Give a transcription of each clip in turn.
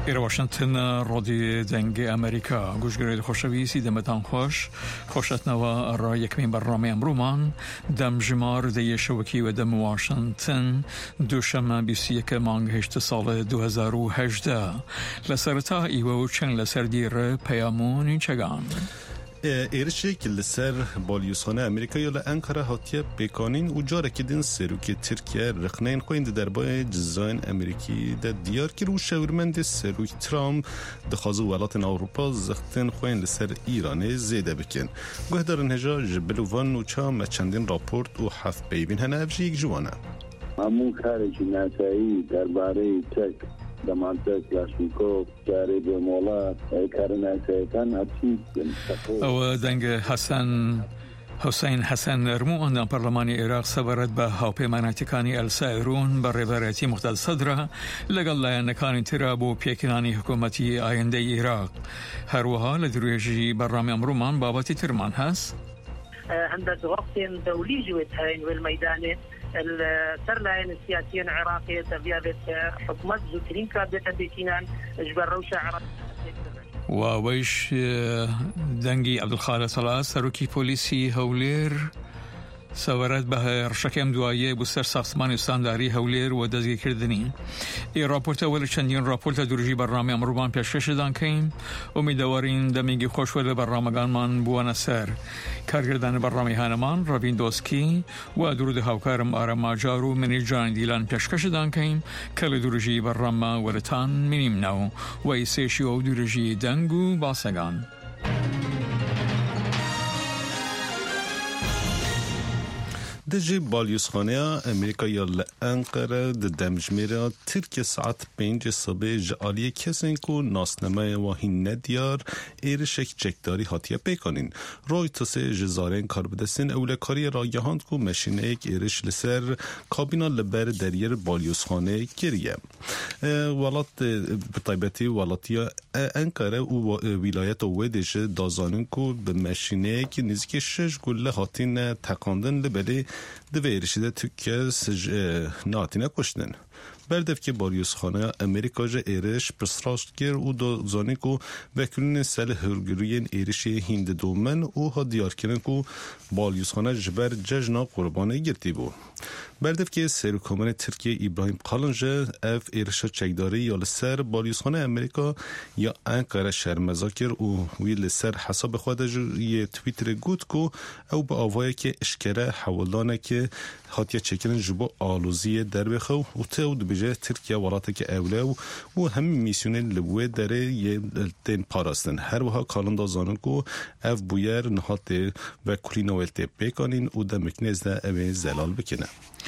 إلى واشنطن راديو دنگ أمريكا گوشگرید خوشویسی دمتان خوشتنا و را یک من برنامه امرومان دم جمار دی شوکی و دم واشنطن دوشنبه 21 مانگ 8 سال 2018 لسرتا ایو چند لسردیر پیامون چگان ایرشی که لسر بالیوسخانه امریکا یا لانقره هاتیه بکانین و جاره که دین سروکی ترکیه رخنین خوین دربای جزاین امریکی ده دیار که رو شورمند سروک ترامپ دخوازو ولات اروپا زختن خوین لسر ایران زیده بکن گوه دارن هجا جبلوان و چام چندین راپورت و حف بیبین هنه افجی یک جوانه همون خارجی نسایی درباره تک دمانتر کلاشنکوف جاری به مولا کارن سایتان هستی او دنگ حسین حسن ارمو اندام پارلمان عراق سبرد به هاوپیمانەتەکانی ئەلسایرون بە ڕێبەرەتی مختار سەدرا لەگەڵ لایەنەکانی ترا بۆ پێکردنی حکوومەتی ئایندەی عێراق هەروەها لە درێژی بەڕامی ئەمڕۆمان بابەتی ترمان هەست عند ضغط دولي جوة هاين والميدان السرلاين السياسيين العراقية تبيابت حكومة زوكرين كابدة بيتينان اجبر روشة عراق وويش دنگی عبدالخالق طلعت سروکی پلیسی هولیر سوارد به رشکم دوایه بسر ساختمان استانداری هولیر و دزگی کردنی ای راپورت اول چندین راپورت درجی برنامه امروبان پیشکش دادن کیم امیدواریم دمیگی خوشوال برنامه‌گان من بوان سر کارگردان برنامه هانمان رابین دوسکی و درود هاوکارم آرام ماجارو منی جان دیلان پیشکش دادن کیم کل درجی برنامه ولتان منیم نو و ایسیشی و درجی دنگو باسگان دجی بالیوسخانه امریکا یا لانقره دمجمیره ترک ساعت 5 صبح جعالی کسین کو ناسنمه واهین ندیار ایرشک جکداری هاتیه بکنین روی تسه جزارین کار بدستین اولکاری راگهاند کو مشینه ایک ایرش لسر کابینا لبر دریر بالیوسخانه گریه ولات بطیبتی ولاتی انقره و ولایت ودش دازانین کو به مشینه که نزدیک 6 گله هاتین تقاندن لبلی دویرشیده تکه ناتینه کشتن بردف که بالیوسخانه امریکا جه ایرش پرسراست گر و دازانی کو وکلین سل هرگروین ایرشی هند دومن و ها دیار کرن کو بالیوسخانه جبر ججنا قربانه گرتی بو بردف که سروکامن ترکیه ابراهیم قالنجه اف ایرشا چکداری یا لسر بالیوسخانه امریکا یا انقره شرمزاکر و وی لسر حساب خودش یه تویتر گود کو او با آوایی که اشکره حوالانه که هاتیه چکرن جبا آلوزی در بخو و تود بجه ترکیه ولاته که اوله و همین میسیونه لبوه داره یه دین پاراستن هر وها کالندا زانن کو اف بویر نهاته و کلینوالته بکنین و دمکنز ده اوه زلال بکنه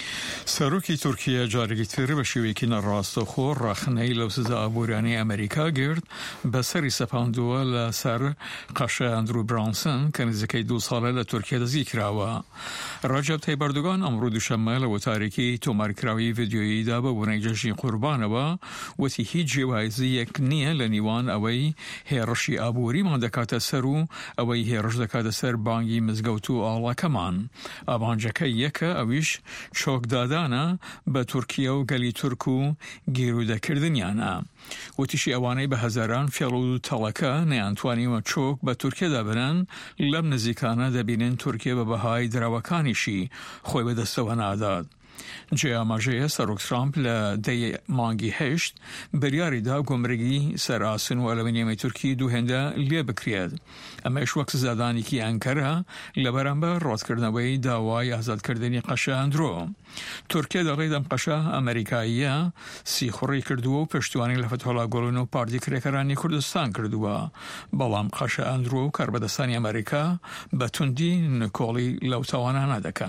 سروکی ترکیه جارگیتر به شویکی نراست خور رخنهی لوسز آبورانی امریکا گرد به سری سپاندوه لسر قشه اندرو برانسن که نزدیکی 2 ساله لترکیه دزگی کراوه رجب طیب اردوغان امرو دوشنبه و تاریکی تومار کراوی ویدیویی دا به ونیجشی قربانه و تی هیچ جوایزی یک نیه لنیوان اوی هیرشی آبوری ماندکات سرو اوی هیرش دکات سر بانگی مزگوتو آلا کمان آبانجکه یک اویش چوک دادانا به ترکیه و گلی ترکو گیروده کردنیانا و تیشی اوانه به هزاران فیلو تلکه نیانتوانی و چوک به ترکیه دابنن لب نزیکانه دبینن ترکیه به بهای دروکانیشی خوی به دستوانه داد جه آماجه سروک ترامپ لدی مانگی هشت بریاری دا گمرگی سر آسن و علمانیام ترکی دو هنده لی بکرید اما اش وقت زدانی که انکره لبران به راد کردنوی داوای آزاد کردنی قشه اندرو ترکیه داغیدم قشه امریکاییه سی خوری کردو و پشتوانی لفتح الله گلون و پاردی کرکرانی کردستان کردو بلام قشه اندرو کربدستانی امریکا بتوندی نکولی لوتوانا ندکن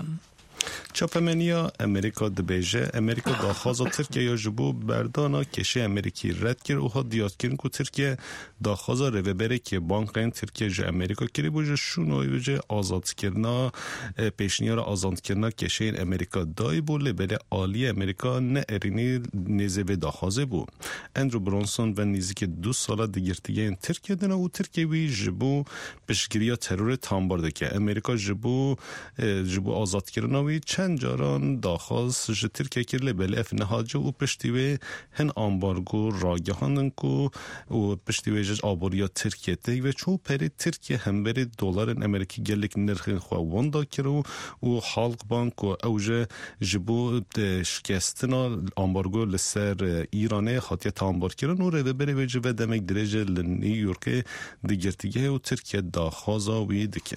چاپمنیا امریکا دبیجه امریکا داخواز ترکیه یا جبو بردانا کشه امریکی رد کرد و ها دیاد کرن که ترکیه داخواز روبره که بانقین ترکیه جه امریکا کری بوجه شونوی جه آزاد کرنا پیشنیار آزاد کرنا کشه این امریکا دای بو لبره آلی امریکا نه ارینی نیزه به داخوازه بو اندرو برانسون و نیزی که 2 ساله دیگرتیه این ترکیه دنه و ترکیه وی جبو پشگیری ترور تانبارده که امریکا جبو آزاد کرنا وی چند جاران داخواست ج ترکیه کر لبل اف نهاجه و پشتیوه هن آمبارگو راگهاندن کو و پشتیوه جج آبوریا ترکیه تی و چو پری ترکیه هم بری دلار امریکی گلک نرخین خواه واندا کرو و حالق بانک و اوجه جبو شکستنا آمبارگو لسر ایرانه خاطیت آمبار کرن و رو بری وجه و دمک درجه لنیویورک دیگرتیگه و ترکیه داخوازا وی دکه.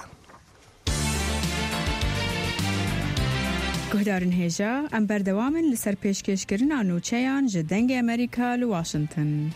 گهدارن هیجا ام بردوامن لسر پیشکشکرین آنوچهان جدنگ امریکا لواشنطن.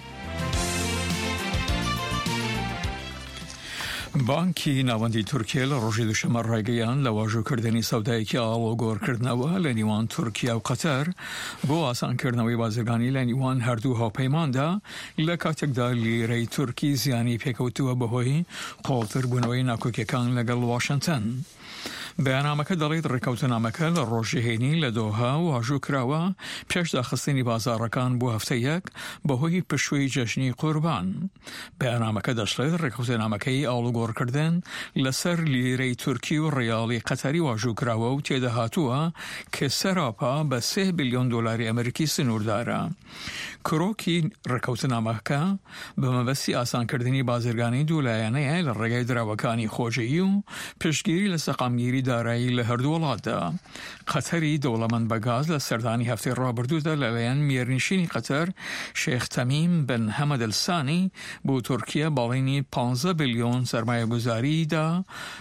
بانکی ناوەندی تورکیە لە ڕۆژی دووشەمە ڕایگەیان لە واژۆکردنی سەودایەکی ئاڵۆگۆڕکردنەوە لە نیوان تورکیا و قەتەر بۆ ئاسانکردنەوەی بازرگانی لە نیوان هەردوو هاوپەیماندا لە کاتێکدا لیرەی تورکی زیانی پێکەوتووە بەهۆی قۆڵتربوونەوەی ناکۆکیەکان لەگەڵ واشنگتن. بەیانامەکە دەڵێت ڕێکەوتنامەکە لە ڕۆژهێنی لە دۆها واژوو کراوە پێش داخستنی بازاڕەکان بۆ هەفتەیەک بەهۆی پشووی جەژنی قوربان. بەیانامەکە دەشڵێت ڕێکەوتنامەکەی ئاڵوگۆڕکردن لەسەر لیرەی تورکی و ڕیاڵی قەتەری واژوو کراوە و تێدەهاتووە کە سەراپا بە 3 بلیۆن دۆلاری ئەمریکی سنووردارە. کرۆکی ڕێکەوتنامەکە بە مەبەستی ئاسانکردنی بازرگانی دوولایەنەیە لە ڕێگای دراوەکانی خۆشەوی و پشتگیری لە سەقامگیری دارایی لە هەردوو وڵاتدا. قەتەری دەوڵەمەند بە گاز لە سەردانی هەفتەی ڕابردوودا لەلایەن میێرنشینی قەتەر شێخ تەمیم بن حەمەد ئەلسانی بۆ تورکیا باڵینی 15 بلیۆن سەرمایەگوزاریدا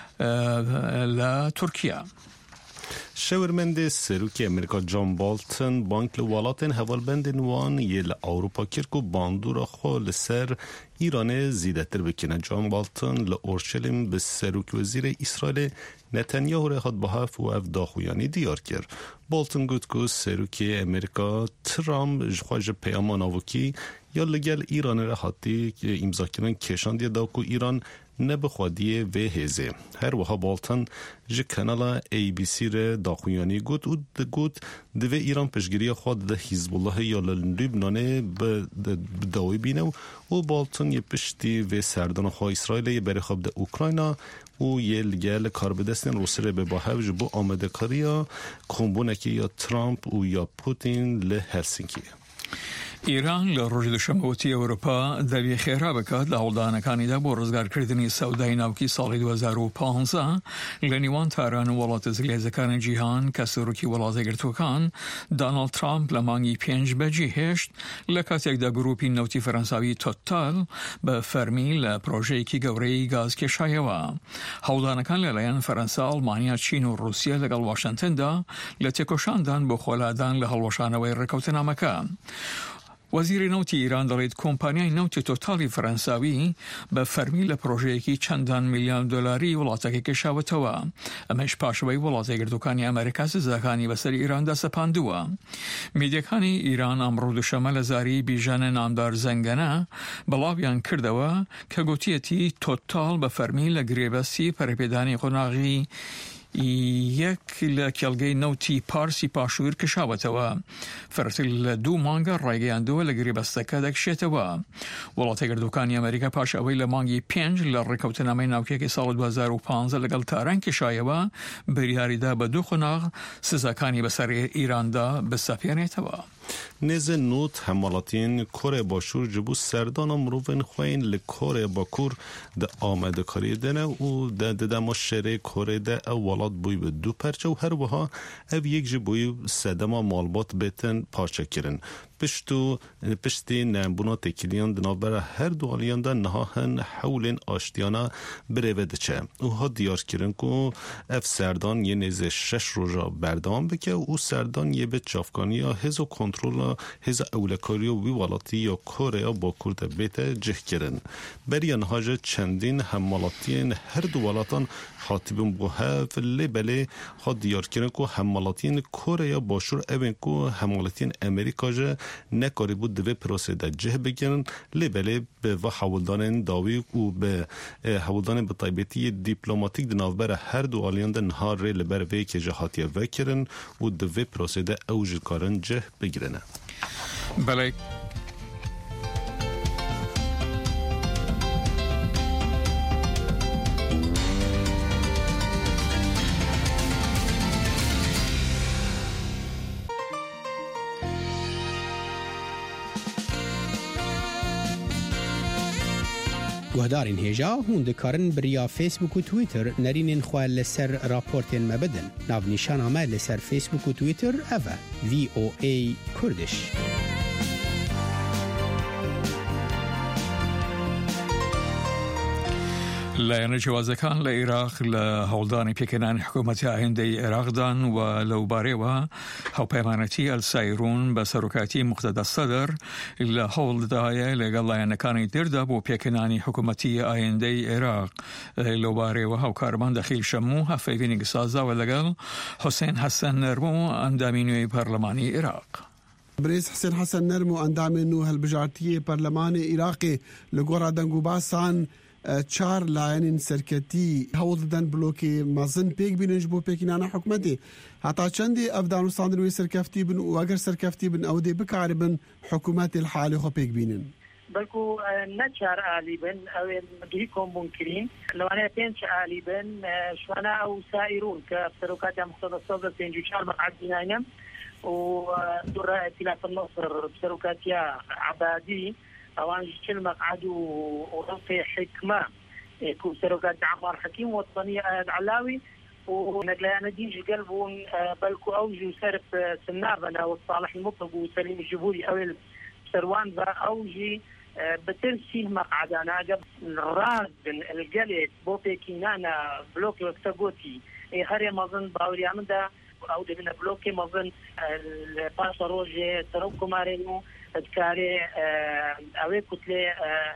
لە تورکیا. شاورمند سروکی امریکا جان بالتن بانک لوالاتن هوالبند نوان یل اوروپا کرکو باندورا خو لسر ایران زیده تر بکنه. جان بالتن لأورشلیم به سروک وزیر اسرائیل نتانیاهو را خود بحف و اف داخویانی دیار کرد. بالتن گفت که سروکی امریکا ترامپ جخواج پیامان آوکی یا لگل ایران را حتی امضا کردن کشان دیده که ایران نبخوادیه و هزه. هر وها بالتن جه کانال ABC را داخویانی گوت و گوت دوه ایران پشگیری خود ده حزب الله یا لبنانه به داوی بینه و بالتن یه پشتی و سردان خواه اسرائیل یه بری خواب ده اوکراینا و یه لگل کار بدستن روسیه به باهوج بو آمده کاریا کمبونکی یا ترامپ و یا پوتین له هلسینکی. ایران لە ڕۆژی دووشەمەوەتی ئەوروپا دەبێ خێرا بکات لە هەوڵدانەکانیدا بۆ ڕزگارکردنی سەودای ناوکی ساڵی 2015 لە نیوان تاران و وڵاتە زلێزەکانی جیهان کە سەرۆکی وڵاتە گرتوەکان دانالد ترامپ لە مانگی 5 بەجێهێشت لە کاتێکدا گروپی نەوتی فەرەنساوی تۆتال بە فەرمی لە پرۆژەیەکی گەورەی گاز کێشایەوە. هەوڵدانەکان لەلایەن فەرەنسا، ئەڵمانیا، چین و رووسیا لەگەڵ واشنگتندا لە تێکۆشاندان بۆ خۆلادان لە هەڵوەشانەوەی ڕێکەوتنامەکە. وەزیری نەوتی ئیران دەڵێت کۆمپانیای نەوتی تۆتالی فەرەنساوی بە فەرمی لە پرۆژەیەکی چەندان میلیۆن دۆلاری وڵاتەکە کێشاوەتەوە. ئەمەش پاشەوەی وڵاتە گرتوەکانی ئەمریکا سزاکانی بەسەر ئیراندا سەپاندووە. میدیەکانی ئیران ئەمڕۆ دووشەمە لە زاری بیژەنە نامدار زەنگەنە بەڵاویان کردەوە کە گوتیەتی تۆتال بە فەرمی لە گرێبەستی پەرەپێدانی قۆناغی یەک لە کێڵگەی نەوتی پارسی پاشوور کشاوەتەوە. فەرتر لە 2 مانگە ڕایگەیاندووە لە گرێبەستەکە دەکشێتەوە. وڵاتە گردووەکانی ئەمریکا پاش ئەوەی لە مانگی 5 لە ڕێکەوتنامەی ناوکێکی ساڵی 2015 لەگەڵ تاران کێشایەوە بریاریدا بە 2 قۆناغ سزاکانی بەسەر ئیراندا بسەپێنێتەوە. نزد نوت حمالاتین کره باشور جبو سردان مروفن خوین لکره باکور ده آمده کاری دنه و ده دما شره کره ده اولاد بوی به 2 پرچه و هر وها او یک جبوی سدما مالبات بتن پارچه کرن. پشتی نبونا تکیلیان دنابر هر دو آلیان ده نهاهن حولین آشتیانا بروده چه. او ها دیار کرن که اف سردان یه نزد 6 روزا بردام بکه و سردان یه به چافکانی یا هزو کنترل هز اولکاری و ویوالاتی یا کره با کرد بیت جه کرن. بری انهاج چندین حمالاتین هر دو ولاتان خاطبون بو هف لبله خود دیار کرن که حمالاتین کره باشور اوین که حمالاتین امریکا جه نکاری بود دوی پروسه ده جه بگیرن لبله به و حولدان داوی و به حولدان به طایبتی دیپلماتیک دنافبر هر دو آلیان ده نهار ری لبر وی که جهاتیه وکرن و دوی پروسه ده اوج کارن جه بگیرن. بله. گهدارین هجا هون دکارن بریا فیسبوک و تویتر نرینین خواه لسر راپورتین مبدن. ناو نیشان آمد لسر فیسبوک و تویتر اوه VOA کردش. لایەنە جیازەکان لە عێراق لە هەوڵدانی پێکردنی حکوومەتی ئاهێندەی عێراقدان و لەو بارەوە هاوپەیمانەتی ئەلسایرون بە سەرۆکاتی مقتەدە سەدر لە هەوڵدایە لەگەڵ لایەنەکانی تردا بۆ پێکردنی حکوومەتی ئاهێندەی عێراق لەو بارەوە هاوکارمان دەخیل شەموو هەفەیڤینی گسازاوە لەگەڵ حوسێن حەسەن نەرمۆ ئەندامی نوێی پەرلەمانی عێراق. بريس حسين حسن نرمو اندام انه هالبجارتيه برلمان عراقي لغورا دنگو باسان چار لاين سركتي هولدن بلوكي مازن بيك بينج بو بيكينانا حكومتي حتى چندي افدانو ساندروي سركفتي بن واگر سركفتي بن اودي بكاربن حكومات الحالي خو بيك بينن بلكو نشار آليبن أو مدريكم منكرين لو أنا بينش آليبن شوانا أو سائرون كسروكات مختصة بينجوشار مقعد بناينم ودور ائتلاف النصر بسروكاتيا عبادي اوان جيل مقعد ورفي حكمه كو سروكات عمار حكيم وطنيه علاوي ونقلانا ديجي قلبون بلكو اوجو سرف سنابنا والصالح المطلق وسليم الجبوري او سروان ذا اوجي بترسي مقعدانا قبل راز القلب بوبيكينانا بلوك وكتاغوتي هري مظن باوري عمدا او دبنا بلوكي مظن الباشا روجي تروكو مارينو ادكاري اوي كتلي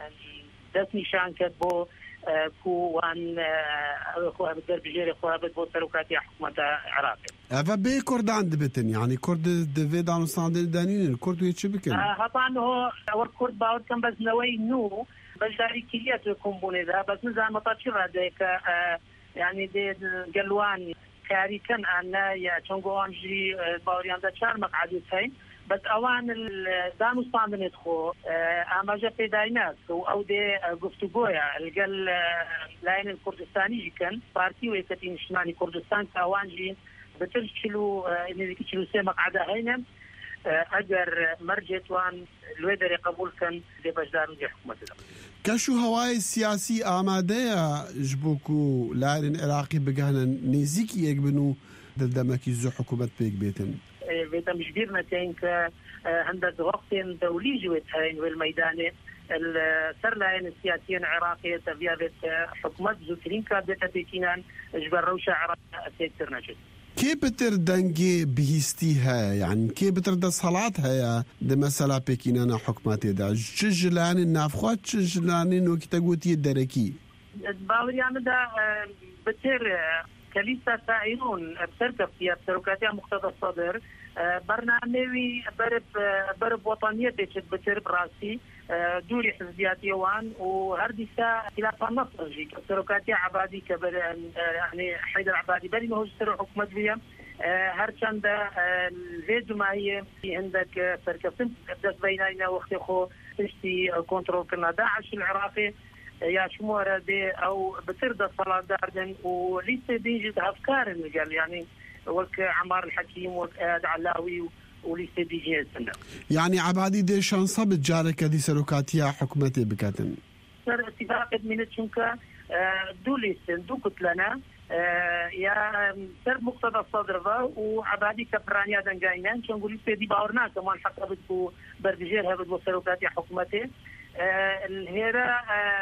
دست نشان كتبو كو وان خوها بدر بجيري خوها بدبو تروكاتي حكومة عراقي افا بي كردان دبتن يعني كرد دفي دانو ساندين دانين الكرد ويتشي بكن هطان هو اور كرد باود كان بس نوي نو بجاري كليات يكون بوني ذا بس نزال مطاشر هذيك يعني دي قلوان كاري كان أنا يا تونغو أنجي باوريان دا چار مقعدو تاين بس أوان الدانو صاندن يدخو أماجا بيداينات أو دي قفتوغويا القل لاين الكردستاني كان بارتي ويكتين شماني كردستان كأوان جي بترشلو إني كتشلو سي مقعدا هينم اگر مرجت وان الويدر قبول كان دي بجدار دي حكومة كشو هواي سياسي آماده جبوكو لارن عراقي بقانا نيزيكي يقبنو دلدمكي زو حكومة بيك بيتن بيتا مش ديرنا تينك عندك وقت دولي جويت هين والميداني السر لاين السياسيين عراقية تبيابت حكومة زوترين كابدتا بيكينان جبر روشة عراق أسيكتر نجد كي بتر دنگي بهستيها يعني كي بتر دا صلاتها يا دا مسألة بكينانا حكماتي دا ججلاني النافخوات ججلاني نوكي تقوتي الدركي باوري عمدا بتر كليسا سائرون بتركب فيها بتركاتها مقتضى الصدر برنامجي برب وطنية بتر براسي دوري حزبياتي وان وهردسا خلاف النصر جي كسروكاتي عبادي كبر يعني حيدر عبادي بري ما هو سر حكومة بيا هرچند الفيديو ما هي عندك فركفن بدأت بيننا وقت خو تشتي كنترول كنا داعش العراقي يا شمورة دي او بترد صلاة داردن وليس بيجي افكار المجال يعني وك عمار الحكيم وك علاوي وليس بيجي السنة يعني عبادي دي شانصة بتجارك دي سروكاتيا حكومتي بكاتن صار اتفاق من تشنكا دولي صندوق لنا يا سر مقتضى الصدر وعبادي كبرانيا دنجاينان شنقول ليس دي باورنا كمان حتى بدو بردجير هبد وسروكاتيا حكومتي الهيرة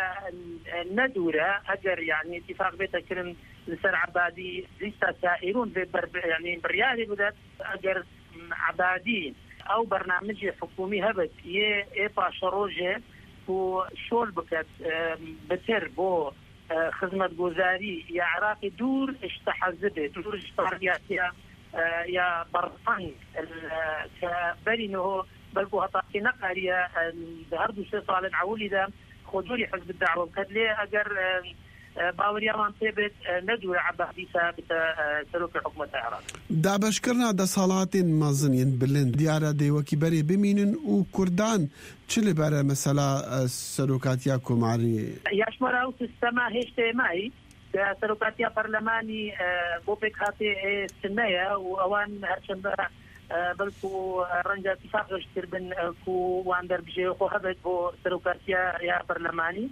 الندورة أجر يعني اتفاق بيتكرن لسر عبادي لسه سائرون يعني بريالي بدأت أجر عبادي أو برنامج حكومي هبت يه باشروجه وشول بكت بتر بو خدمة جوزاري يا عراقي دور اشتحزبه دور اشتحرياتيا يا برفان كبرينه بلكو هطاقي نقاريا هردو سيطال عولي دا خدوري حزب الدعوة وكاد ليه أجر باوريا من طيبت ندوي عبادي ثابت سلوك حكومة العراق دا بشكرنا دا صالات مازنين بلند ديارة دي وكي بري بمينن وكردان چلي برا مثلا سلوكاتياكو معري ياشمر او سيستما هشتي ماي سلوكاتيا برلماني بوبك هاتي سنية واوان هرشن بلكو رنجا اتفاق اشتر بن كو واندر بجي خو هبت بو سلوكاتيا يا برلماني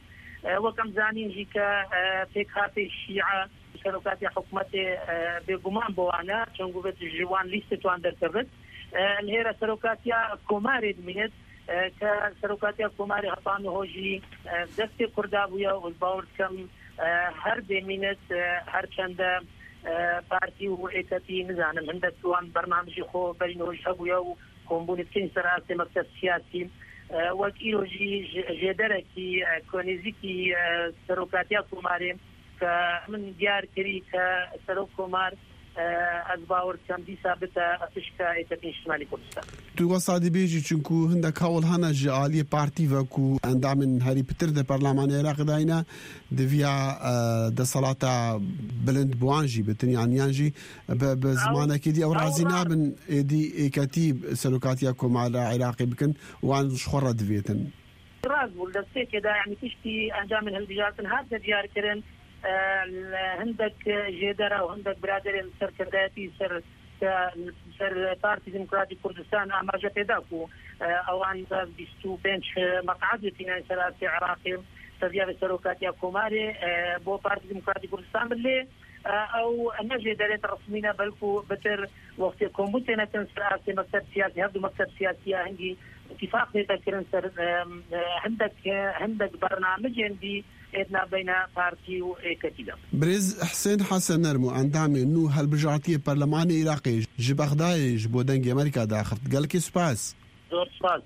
وەکەم زانینجی کە پێکهاتی شیعە سەرۆکاتی حکوومەتێ بێگومان بۆوانە چەنگو بێت ژوان لیستتوان دەرکەوێت لێرە سەرۆکاتیا کۆمارێ دمێت کە سەرۆکاتیا کۆماری هەپان و هۆژی دەستی کووردا بووە و باوەڕ بکەم هەر بێمینێت هەرچەندە پارتی و ئێکەتی نزانم هەندێک توان بەرنامجی خۆ بەرینەوەش هەبووە و کۆمبوونی بکەین سەر ئاستی مەکتەب سیاسی وەک ئیرۆژی ژێدەرێکی کۆنێزیکی سەرۆکاتیا کۆمارێ کە من دیار کردی کە سەرۆک کۆمار ئەس باوەڕ بکەم دیسا بتە پشکە ئێکەتی نیشتیمانی کوردستان تو وەسادی بێژی چونکو هەندێک هەوڵ هەنە ژە عالیە پارتی وەکو ئەندامن هەری پتر دە پەرلەمانی عێراقداینە دەڤیا دەسەڵاتە بلند بوانژی بتنیانیانژی بە زمانێکی دی ئەو ڕازی نابن ئێدی ئێکەتی سەرۆکاتیا کۆمارە عێراقی بکەن وانش خۆڕە دەبێتن ڕاز بوو دەستێکێدا یعنی پشتی ئەنجامن هەڵبژاردن هاتە دیارکردن هەندێک ژێدەرە و هەندێک برادێن سەرکردایەتی سەر پارتی دموکراتی کوردستان ئاماژە پێدا بوو ئەوان 25 مەقعدێتینای سەراسی عێراقی سەردیاری سەرۆکاتیا کۆمارێ بۆ پارتی دموکراتی کوردستان بلێ ئەو نەژێ دەرێت ڕسمینە بەلکو بەتر وەختی کۆمبوتێنەکەن سەراسی مەکتەب سیاسی هەردوو مەکتەب سیاسیە هەنگی اتفاق دەکردن سەر هەندێک بەرنامەجێن دی ئێدنا بینە پارتی و ئێکەتیدا برێز حسێن حەسەن نەرم و ئەندامێ نو هەڵبژارتیە پەرلەمانی عێراقی ji بەغدایê ji bo dengê Amerîka daxirt gelekî spas زۆر سپاس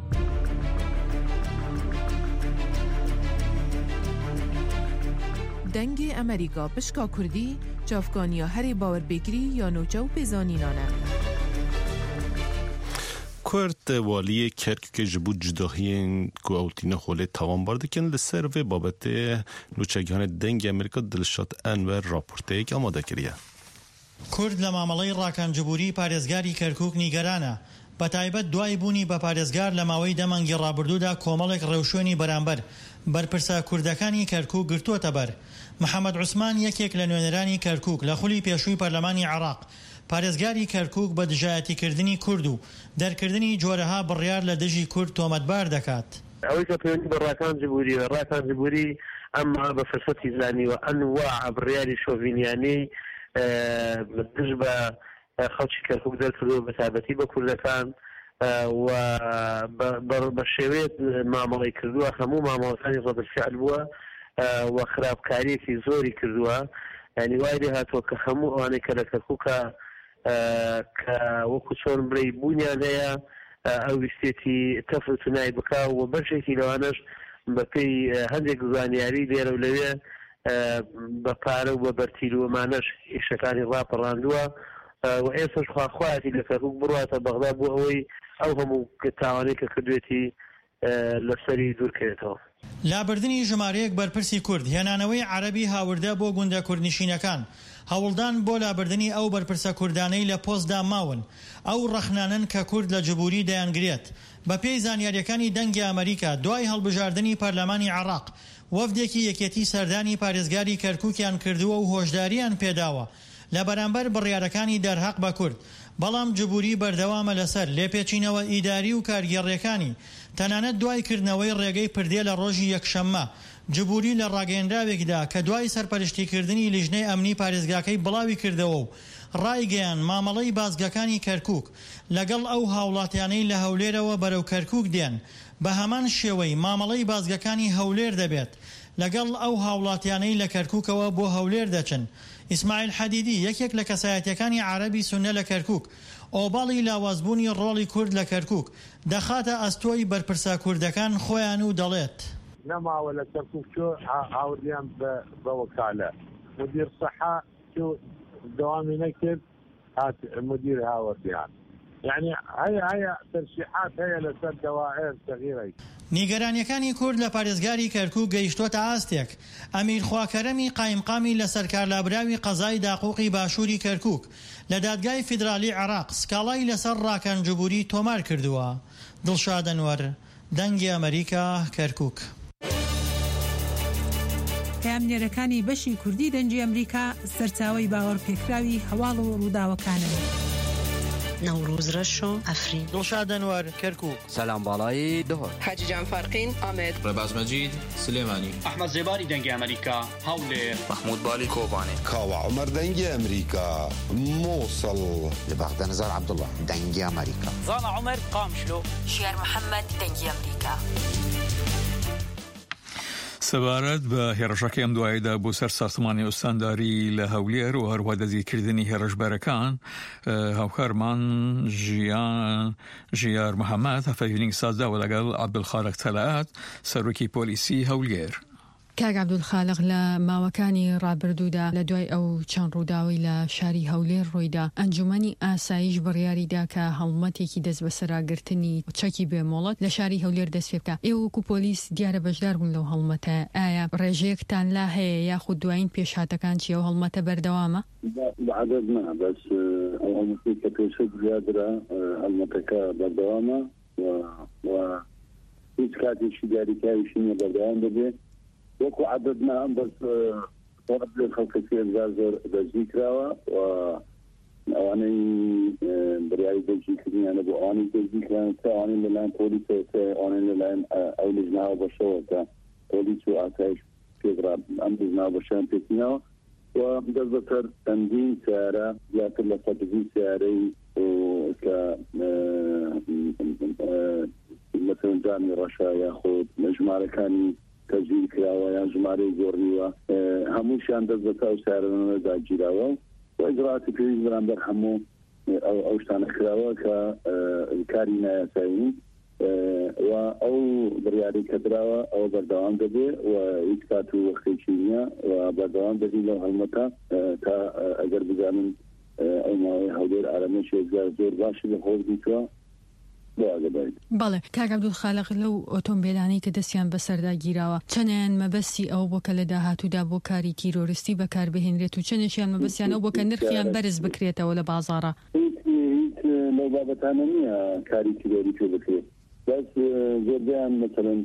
دەنگی ئەمریکا پشکا کوردی چاوکانیا هەرێ باوەڕبێگری یا نۆچە و پێزانینانە کرد والی کرکک جبو جداهین کو اوتینه خوله توان باردکن لسر و بابت نوچگیان دنگ امریکا دلشاد انور راپورته یک آماده کریه کورد لە مامەڵەی ڕاکانجبوری پارێزگاری کەرکووک نیگەرانە بە تایبەت دوای بوونی بە پارێزگار لە ماوەی دەمەنگی ڕابردوودا کۆمەڵێک ڕێوشوێنی بەرامبەر بەرپرسە کوردەکانی کەرکووک گرتووەتە بەر محەممەد عوسمان یەکێک لە نوێنەرانی کەرکووک لە خولی پێشووی پەرلەمانی عێراق پارێزگاری کەرکووک بە دژایەتیکردنی کورد و دەرکردنی جۆرەها بڕیار لە دژی کورد تۆمەتبار دەکات ئەوەی کە پەیوەندی بە ڕاکانجبوری ئەمما بە فرسەتی زانیوە ئەنواع بڕیاری شۆڤینیانەی دژ بە خەڵکی کەرکووک دەرکردووە بە تایبەتی بە کوردەکان و بە شێوەیە مامەڵەی کردووە هەموو مامەڵەکانی ڕەدەفعل بووە و خراپکاریەکی زۆری کردووە یعنی وای لێ هاتووە کە هەموو ئەوانەی کە لە کەرکووکە کە وەکو چۆن بڕی بوونیان هەیە ئەو ویستێتی تەفرتونای بکا و بەشێکی لەوانەش بەپێی هەندێک زانیاری لێرە و لەوێ بە پارە و بە بەرتیل و ئەمانەش ئیشەکانی ڕاپەڕاندووە و ئێستاش خواخواتی لە کەرکووک بڕاتە بەغدا بۆ ئەوەی ئەو هەموو تاوانەی کە کردوێتی لەسەری دوورکەوێتەوە. لابردنی ژمارەیەک بەرپرسی کورد هێنانەوەی عەرەبی هاوردە بۆ گوندە کوردنشینەکان هەوڵدان بۆ لابردنی ئەو بەرپرسە کوردانەی لە پۆستدا ماون ئەو ڕەخنانن کە کورد لە جبوری دەیانگرێت بە پێی زانیاریەکانی دەنگی ئەمریکا دوای هەڵبژاردننی پەرلەمانی عێراق وەفدێکی یەکێتی سەردانی پارێزگاری کەرکووکیان کردووە و هۆشداریان پێداوە لە بەرامبەر بڕیارەکانی دەرهەق بە کورد بەڵام جبوری بەردەوامە لەسەر لێپێچینەوە ئیداری و کارگێڕیەکانی تەنانەت دوای کردنەوەی ڕێگەی پردێ لە ڕۆژی یەکشەممە جبوری لە ڕاگەیەندراوێکدا کە دوای سەرپەرشتیکردنی لیژنەی ئەمنی پارێزگاکەی بڵاوی کردەوە و ڕایگەیان مامەڵەی بازگەکانی کەرکووک لەگەڵ ئەو هاوڵاتیانەی لە هەولێرەوە بەرەو کەرکووک دێن بە هەمان شێوەی مامەڵەی بازگەکانی هەولێر دەبێت لەگەڵ ئەو هاوڵاتیانەی لە کەرکووکەوە بۆ هەولێر دەچن. ئیسماعیل حەدیدی یەکێک لە کەسایەتیەکانی عەرەبی سوننە لە کەرکووک ئۆباڵی لاوازبوونی ڕۆڵی کورد لە کەرکووک دەخاتە ئەستۆی بەرپرسە کوردەکان خۆیان و دەڵێت نەماوە لە کەرکووک چۆ هاوردیان بە وەکالە مدیر سەحا چۆ دەوامی نەکرد هات مدیر هاوردیان يعني هي ترشيحات هي لسر دوائر صغيرة. نیگەرانیەکانی کورد لە پارێزگاری کەرکووک گەیشتوتە ئاستێک ئەمیر خواکەرەمی قایمقامی لە سەرکارلابراوی قەزای داقوقی باشووری کەرکووک لە دادگای فیدرالی عێراق سکاڵای لەسەر ڕاکەنجبوری تۆمار کردووە. دڵشاد ئەنوەر، دەنگی ئەمریکا، کەرکووک. پامنێرەکانی بەشی کوردی دەنگی ئەمریکا سەرچاوەی باوەڕ پێکراوی هەواڵ و ڕووداوەکانن. نوروز رشو افرین دڵشاد ئەنوار کەرکووک سەلام باڵایی دهۆر حاجی جان فارقین ئامێد ڕێباز مەجید سلێمانی ئەحمەد زێباری دەنگی ئەمریکا هەولێر محمود بالی کۆبانێ کاوە عومەر دەنگی ئەمریکا مووسڵ لە بەغدەنزار عەبدوڵڵا دەنگی ئەمریکا زانا عومەر قامشلۆ شێر محەممەد دەنگی ئەمریکا سەبارەت بە هێرشەکەی ئەم دواییدا بۆ سەر ساختمانی ئۆستانداری لە هەولێر و هەروە دەزیکردنی هێرشبەرەکان هاوکارمان ژیار محەممەد هەفەیونینگ سازداوە لەگەڵ عەبدولخالق تەلەعات سەرۆکی پۆلیسی هەولێر. کاک عەبدولخالق لە ماوەکانی ڕابردوودا لە دوای ئەو چەند ڕووداوی لە شاری هەولێر ڕۆیدا ئەنجومەنی ئاسایش بڕیاریدا کە هەڵمەتێکی دەست بە سەراگرتنی چەکی بێمۆڵەت لە شاری هەولێر دەست پێ بکە. ئێوە وەکو پۆلیس دیارە بەشدار بوون لەو هەڵمەتە، ئایا ڕێژەیەکتان لا هەیە یاخود دوایین پێشهاتەکان چیە و هەڵمەتە بەردەوامە؟ عدد نه بس ئەوەی کە پێشە زیادرا هەڵمەتەکە بەردەوامە و هیچ کاتێکی دیاریکاریشی نییە بەردەوام دەبێت. وەکو عددنا ئەم بەس خەڵکەسی ئەزار زۆر دەستگیر کراوە و ئەوانەی بڕیاری دەستگیرکردنیانە بۆ ئەوانەی دەستگیرکران تا ئەوانەی لەلایەن پۆلیسەوە تا ئەوانەی لەلایەن ئەو لژناوە بەشەوە کە پۆلیس و ئاسایش پێدرا ئەم لژناوە بەشیان پێکردنەوە و دەست بەسەر چەندین سیارە زیاتر لە 120 سیارەی کە مثلا جامی ڕەشا یاخود ژمارەکانی تەجویل کراوە یان ژمارەی زۆرنیوە هەمووشیان دەست بە تا سیارەکانە داگیراوە و ئیجراعاتی پێویست بەرامبەر هەموو ئەو شتانە کراوە کە کاری نایاسایی و ئەو بڕیاری کە دراوە ئەوە بەردەوام دەبێ و هیچ کات و وەختێکی نییە و بەردەوام دەبێت لەو هەڵمەتە تا ئەگەر بزانن ئەو ماوەی هەولێر ئارامەشێک زۆر باشی لە خۆش دیتوە. بەڵێ کاک عەبدولخالق لەو ئۆتۆمبیلانەی کە دەستیان بەسەردا گیراوە چەندیان مەبەستی ئەو بۆ کە لە داهاتوودا بۆ کاری تیرۆریستی بەکاربهێنرێت و چەندێکیان مەبەستیان ئەو بۆ کە نرخیان بەرز بکرێتەوە لە بازاڕە؟ لەو بابەتانە نییە کاری تیرۆریستی بکرێت، بەس زۆربیان مەسەڵەن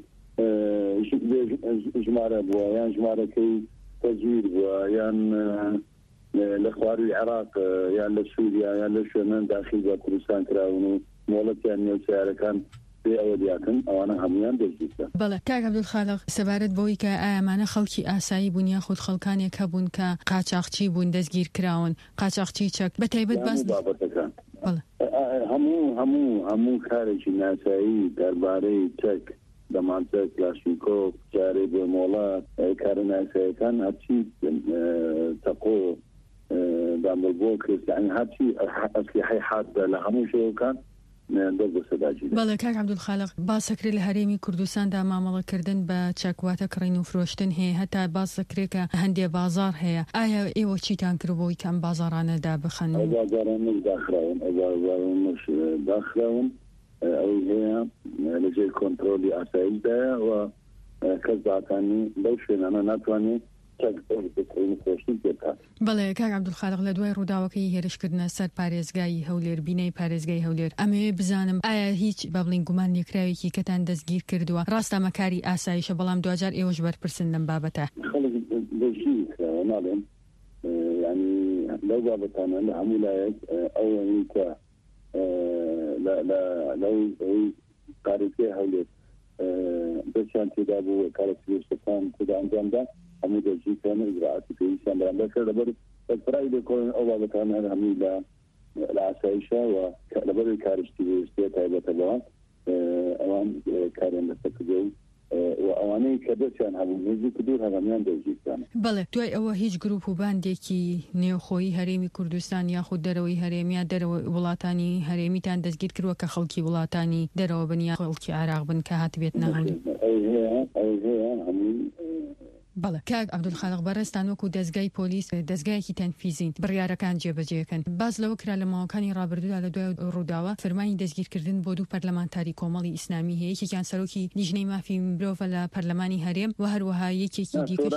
ژمارە بووە یان ژمارەکەی تەجویر بووە یان لە خواروی عێراق یان لە سووریا یان لە شوێنان داخل بە کوردستان کراون و مۆڵەتیان نێو سیارەکان بێ ئەوە دیاکەن ئەوانە هەمویان دەستگیرکران. بەڵێ کاک عەبدولخالق سەبارەت بەوەی کە ئایامانە خەڵکی ئاسایی بوون یاخود خەڵکانێک هەبوون کە قاچاقچی بوون دەستگیر کراون قاچاقچی چەک بەتایبەت باس بابەتەکان هەموو کارێکی ناسایی دەربارەی چەک دەمانچەک کلاشینکۆف جارێ بێمۆڵەت کارە ناساییەکان هەرچی تەقۆ دامبۆ کردن هەرچی ئەسلیحەی حادە لە هەموو شێوەکان بەڵێ کاک عەبدولخالق باسەکرێت لە هەرێمی کوردستاندا مامەڵەکردن بە چەکواتە کڕین و فرۆشتن هەیە هەتا باسەکرێت کە هەندێ بازار هەیە، ئایا ئێوە چیتان کردبووی کەم بازارانەدا بخەن؟ بازارانش داخراون داخراون ئەوی هەیە لەجێ کۆنترۆلی ئاسایشدایە و کەس زاتانی لەو شوێنانە ناتوانێت بەڵێ کاک عەبدولخالق لە دوای ڕووداوەکەی هێرشکردنە سەر پارێزگای هەولێر بینەی پارێزگای هەولێر ئەمەوێ بزانم ئایا هیچ بە بڵین گومان لێکراوێکی کەتان دەستگیر کردووە ڕاستە مەکاری ئاسایشە بەڵام دوجار ئێوەش بەرپرسن لەم بابەتە؟ خەڵک دەژی کراوە ناڵێن ینی لەو بابەتانە لە هەموو لایەک ئەوەی کە لەو پارێزگای هەولێر دەستیان تێدا بوو کارە فرۆشتەکان تێدا ئەنجامدا هەموو دەژیکەن ئیجراعاتی پێویستیان بەرامبەر کرد لەبەر بەسپرای لێکۆڵین ئەو بابەتانە هەمووی لە ئاسایشە و لەبەروی کارشتی وێستێ تایبەتەوە ئەوان کاریان لەسەر و ئەوانەی کە دەستیان هەبوو نزیک دوور هەڵامیان دەژیکەن. بەڵێ دوای ئەوە هیچ گروپ و باندێکی نێوخۆیی هەرێمی کوردستان یاخود دەرەوەی هەرێمیان دەرەوەی وڵاتانی هەرێمیتان دەستگیر کردووە کە خەڵکی وڵاتانی دەرەوە بن یا خەڵکی عێراق بن کە هاتبێت ناهەولێر؟ بەڵێ کاک عەبدولخالق بەڕێستان وەکو دەستگای پۆلیس دەستگایەکی تەنفیزین بڕیارەکان جێبەجێکەن باز لەوە کرا لە ماوەکانی ڕابردوودا لە دوای ڕووداوە فەرمانی دەستگیرکردن بۆ دوو پەرلەمانتاری کۆمەڵی ئیسلامی هەیە یەکێکیان سەرۆکی لیژنەی مافی مرۆڤە لە پەرلەمانی هەرێم و هەروەها یەکێکی دیکەش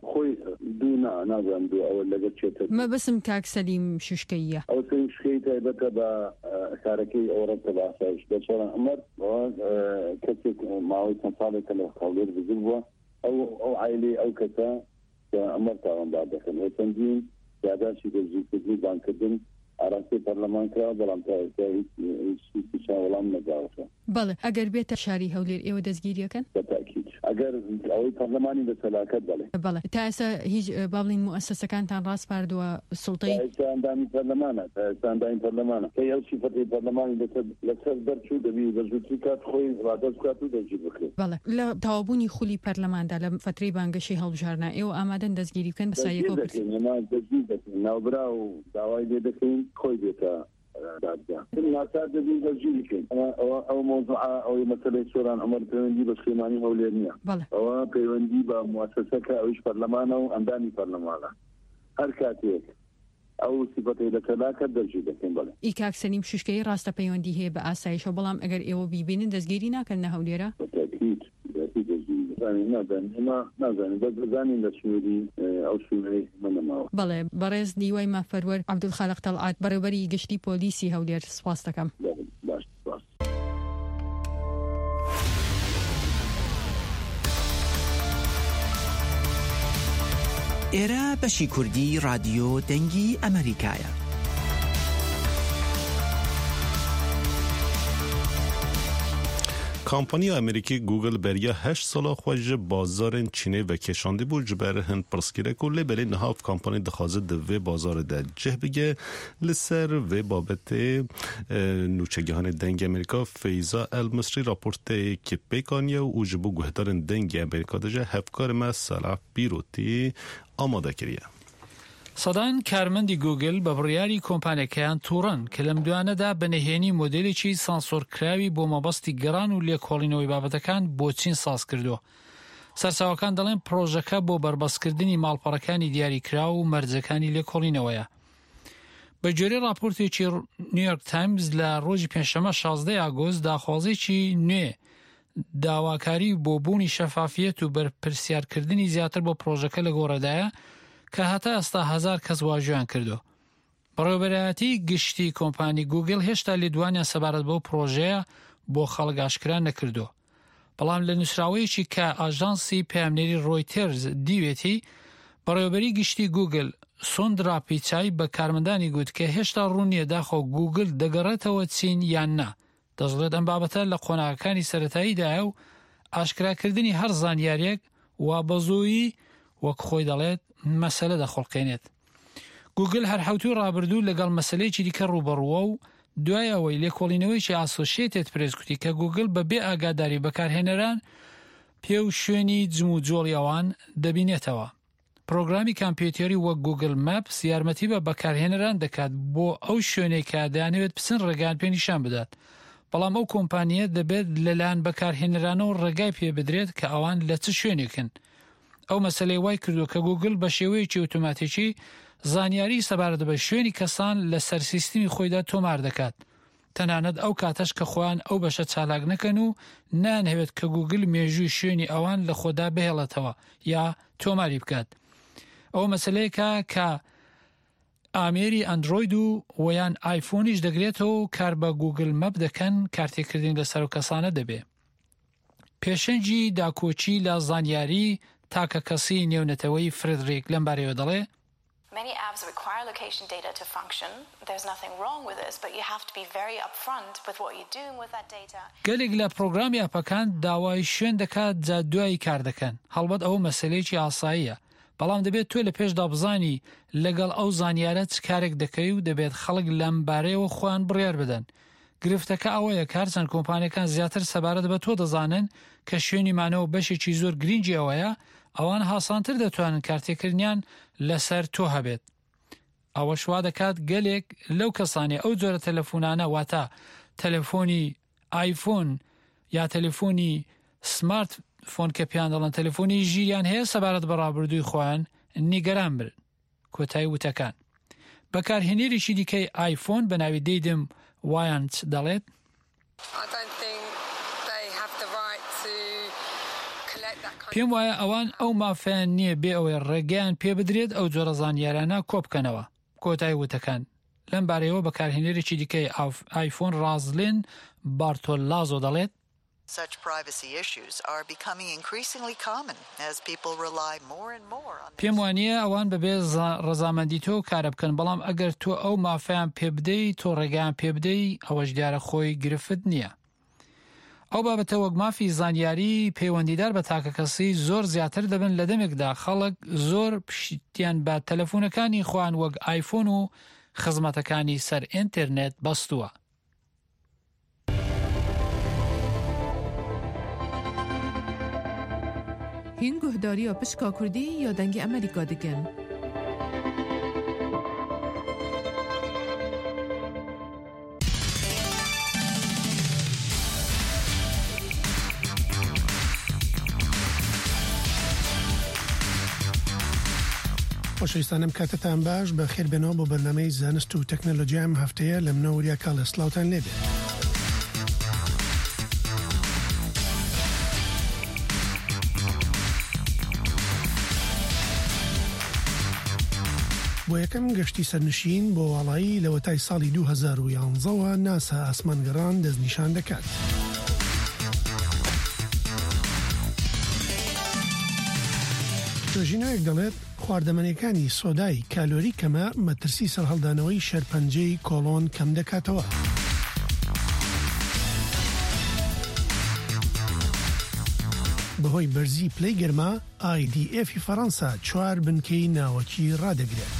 مەبەسم کاک سەلیم شوشکەیە ئەو شوشکەی تایبەتە بە کارەکەی ئەوڕەتە بە ئاسایش دەچۆڵان ئەمەر کەسێک ماوەی چەند ساڵێکە لە هەولێر بزر بووە ئەو عائلەی ئەو کەسە ئەمەر تاوانبار دەکەن و چەندین یاداشی دەستگیرکردنی بانکردن ئاراستی پەرلەمان کرا بەڵام تا ئێستا هیچ وەڵام نەداوەتەوە. بەڵێ ئەگەر بێتە شاری هەولێر ئێوە دەستگیریەکەن؟ بەتاکید ئەگەر ئەوەی پەرلەمانی بەسەلاکەت بەڵێ تا ئێستا هیچ با بڵین موەسسەسەکانتان ڕاست پاردووە سوڵتەی ئێستا ئەندامی پەرلەمانە تا ئێستا ئەندامی پەرلەمانە کە ئەو سیفەتی پەرلەمانی لەسەر دەرچوو دەبی بەزووتری کات خۆی ڕادەست بکات و دەرگیر بکرێت. بەڵێ لە تەوابوونی خولی پەرلەماندا لە فترەی بانگەشەی هەڵبژارنا ئێوە ئامادەن دەستگیری بکەن بەسایەکەوە دەستگیر دەکەین ناوبرا و داوای لێ دەکەین خۆی بێتە دادگا ناچار دەبین دەستگیری بکەین ئەو مۆزوع ئەوەی مەسەلەی سۆران عومەر پەیوەندی بە سلێمانی هەولێر نییە ئەوە پەیوەندی بە موەسسەسەکە ئەویش پەرلەمانە و ئەندامی پەرلەمانە هەر کاتێک ئەو سیفەتەی لەسەلاکە دەرگیر دەکەین. بەڵێ ئیکاک سەلیم شوشکەی ڕاستە پەیوەندی هەیە بە ئاسایشەوە بەڵام ئەگەر ئێوە بیبینن دەستگیری ناکەن نە هەولێرە؟ نازانین بەزانین لە سنووری ئەو سنووری منەماوە. بەڵێ بەڕێز دیوای مافەروەر عەبدولخالق تەڵعات بەڕێوەبەری گشتی پۆلیسی هەولێر سپاس دەکەم. باش سپاس. ئێرە بەشی کوردی رادیۆ دەنگی ئەمریکایە. کامپانی امریکی گوگل بریا 8 سال خوش بازار چینه و کشانده بود جبر هند پرسکیره کلی بلی نهاف کامپانی دخوازه دوی بازار ده جه بگه لسر و بابت نوچگیهان دنگ امریکا فیزا المصری راپورته که پیکانیه و اوجبو گوهدارن دنگ امریکا ده جه هفکار ما سلاف بیروتی آماده کریه. سەدان کارمەندی گوگل بە بڕیاری کۆمپانیەکەیان تووڕن کە لەم دوانەدا بەنهێنی مۆدێلێکی سانسۆرکراوی بۆ مەبەستی گەڕان و لێکۆڵینەوەی بابەتەکان بۆ چین ساز کردووە. سەرچاوەکان دەڵێن پرۆژەکە بۆ بەربەستکردنی ماڵپەڕەکانی دیاریکراو و مەرجەکانی لێکۆڵینەوەیە. بە جۆرەی راپۆرتێکی نیویۆرک تایمز لە ڕۆژی پێنجشەمە 16 ئاگۆست داخوازێکی نوێ داواکاری بۆ بوونی شەفافیەت و بەرپرسیارکردنی زیاتر بۆ پرۆژەکە لە گۆڕەدایە کە هەتا ئێستا 1000 کەس واژویان کردو. بەڕێوەبەرایەتی گشتی کۆمپانی گوگل هێشتا لێدوانیان سەبارەت بۆ پرۆژەیە بۆ خەڵک ئاشکرا نەکردو. بەڵام لە نووسراوەیەکی کە ئاژانسی پەیامنێری ڕۆیتێرز دیوێتی بەڕێوەبەری گشتی گوگل سۆندرا پیچای بە کارمەندانی گوت کە هێشتا ڕوونیە داخۆ گوگل دەگەڕێتەوە چین یان نا. دەژڵێت ئەم بابەتە لە قۆناغەکانی سەرەتاییدایە و ئاشکراکردنی هەر زانیاریەک وا بەزۆیی وەک خۆی دەڵێت مەسەلە دەخۆڵقێنێت. گوگل هەر حوتوی ڕابردوو لەگەڵ مەسەلەیەکی دیکە ڕوبەڕووە و دوای ئەوەی لێکۆڵینەوەیکی ئاسۆشیێتێت پرێس کوتی کە گوگل بەبێ ئاگاداری بەکارهێنەران پێ و شوێنی جم و جۆڵی ئەوان دەبینێتەوە. پرۆگرامی کامپیوتەری وەک گوگل ماپس یارمەتی بە بەکارهێنەران دەکات بۆ ئەو شوێنەی کە دەیانەوێت بچن ڕێگان پێ نیشان بدات. بەڵام ئەو کۆمپانیە دەبێت لەلایەن بەکارهێنەرانەوە ڕێگای پێ بدرێت کە ئەوان لە چ شوێنێکن. ئەو مەسەلەی وای کردو کە گوگل بە شێوەیەکی ئۆتۆماتیکی زانیاری سەبارەت بە شوێنی کەسان لەسەر سیستمی خۆیدا تۆمار دەکات. تەنانەت ئەو کاتەش کە خۆیان ئەو بەشە چالاک نەکەن و نانەوێت کە گوگل مێژووی شوێنی ئەوان لە خۆدا بهێڵێتەوە یا تۆماری بکات. ئەو مەسەلەیەکە کە ئامێری ئەندروید و ویان ئایفۆنیش دەگرێتەوە و کار بە گوگل مەپ دەکەن کارتێکردن لەسەر و کەسانە دەبێ. پێشەنجی داکۆچی لە زانیاری تاکە کەسی نێونەتەوەی فرێدریک لەم بارەوە دەڵێ Many apps require location data to function. There's nothing wrong with this, but you have to be very upfront with what you're doing with that data. گەلێک لە پرۆگرامی ئاپەکان داوای شوێن دەکات جا دوایی کار دەکەن. هەڵبەت ئەو مەسەلەیەکی ئاساییە. بەڵام دەبێت تۆ لە پێشدا بزانی لەگەڵ ئەو زانیارە چ کارێک دەکەی و دەبێت خەڵک لەم بارەیەوە خۆیان بڕیار بدەن. گرفتەکە ئەوەیە کارچەند کۆمپانیەکان زیاتر سەبارەت بە تۆ دەزانن کە شوێنی مانەوە بەشێکی زۆر گرنگی ئەوەیە ئەوان هاسانتر دەتوانن کارتێکردنیان لەسەر تۆ هەبێت. ئەوە شوا دەکات گەلێک لەو کەسانی ئەو جۆرە تەلەفۆنانە واتە تەلەفۆنی ئایفۆن یا تەلەفۆنی سمارت فۆن کە پیان دەڵن تەلەفۆنی ژیریان هەیە سەبارەت بە ڕابردووی خۆیان نیگەران برن. کۆتایی وتەکان بەکارهێنەرێکی دیکەی ئایفۆن بە ناوی دەیدم وایانت دەڵێت پێم وایە ئەوان ئەو مافیان نییە بێ ئەوەی ڕێگەیان پێ بدرێت ئەو جۆرە زانیارانە کۆبکەنەوە. کۆتایی وتەکان لەم بارەیەوە بەکارهێنەرێکی دیکەی ئایفۆن ڕازلێن بارتۆلازۆ دەڵێت Such privacy issues are becoming increasingly common as people rely more and more on پێم وانییە ئەوان بەبێ ڕەزامەندی تۆ کارە بکەن بەڵام ئەگەر تۆ ئەو مافیان پێ بدەی تۆ ڕێگەیان پێ بدەی ئەوەش دیارە خۆی گرفت نییە. ئەو بابەتە وەک مافی زانیاری پەیوەندیدار بە تاکە کەسی زۆر زیاتر دەبن لە دەمێکدا خەڵک زۆر پشتیان بە تەلەفۆنەکانی خۆیان وەک ئایفۆن و خزمەتەکانی سەر ئینتەرنێت بەستووە. هین گهداری پشکا کردی یا دنگ امریکا دیگن؟ خۆشەویستانم کاتتان باش بە خێربێنەوە بۆ بەرنامەی زانست و تەکنۆلۆژیا ئەم هەفتەیە لە منەوەریا کاڵە سلااوتان لێبێ. بۆ یەکەم گەشتی سەرنشین بۆ وڵایی لە وەتای ساڵی 2011ەوە ناسا ئاسمانگەڕان دەستنیشان دەکات. توژینەوەیەک دەڵێت خواردەمەنیەکانی سۆدای کالۆری کەمە مەترسی سەرهەڵدانەوەی شەرپەنجەی کۆڵۆن کەم دەکاتەوە. بەهۆی بەرزی پلەی گەرما IDF فەڕەنسا 4 بنکەی ناوەکی ڕادەگرێت.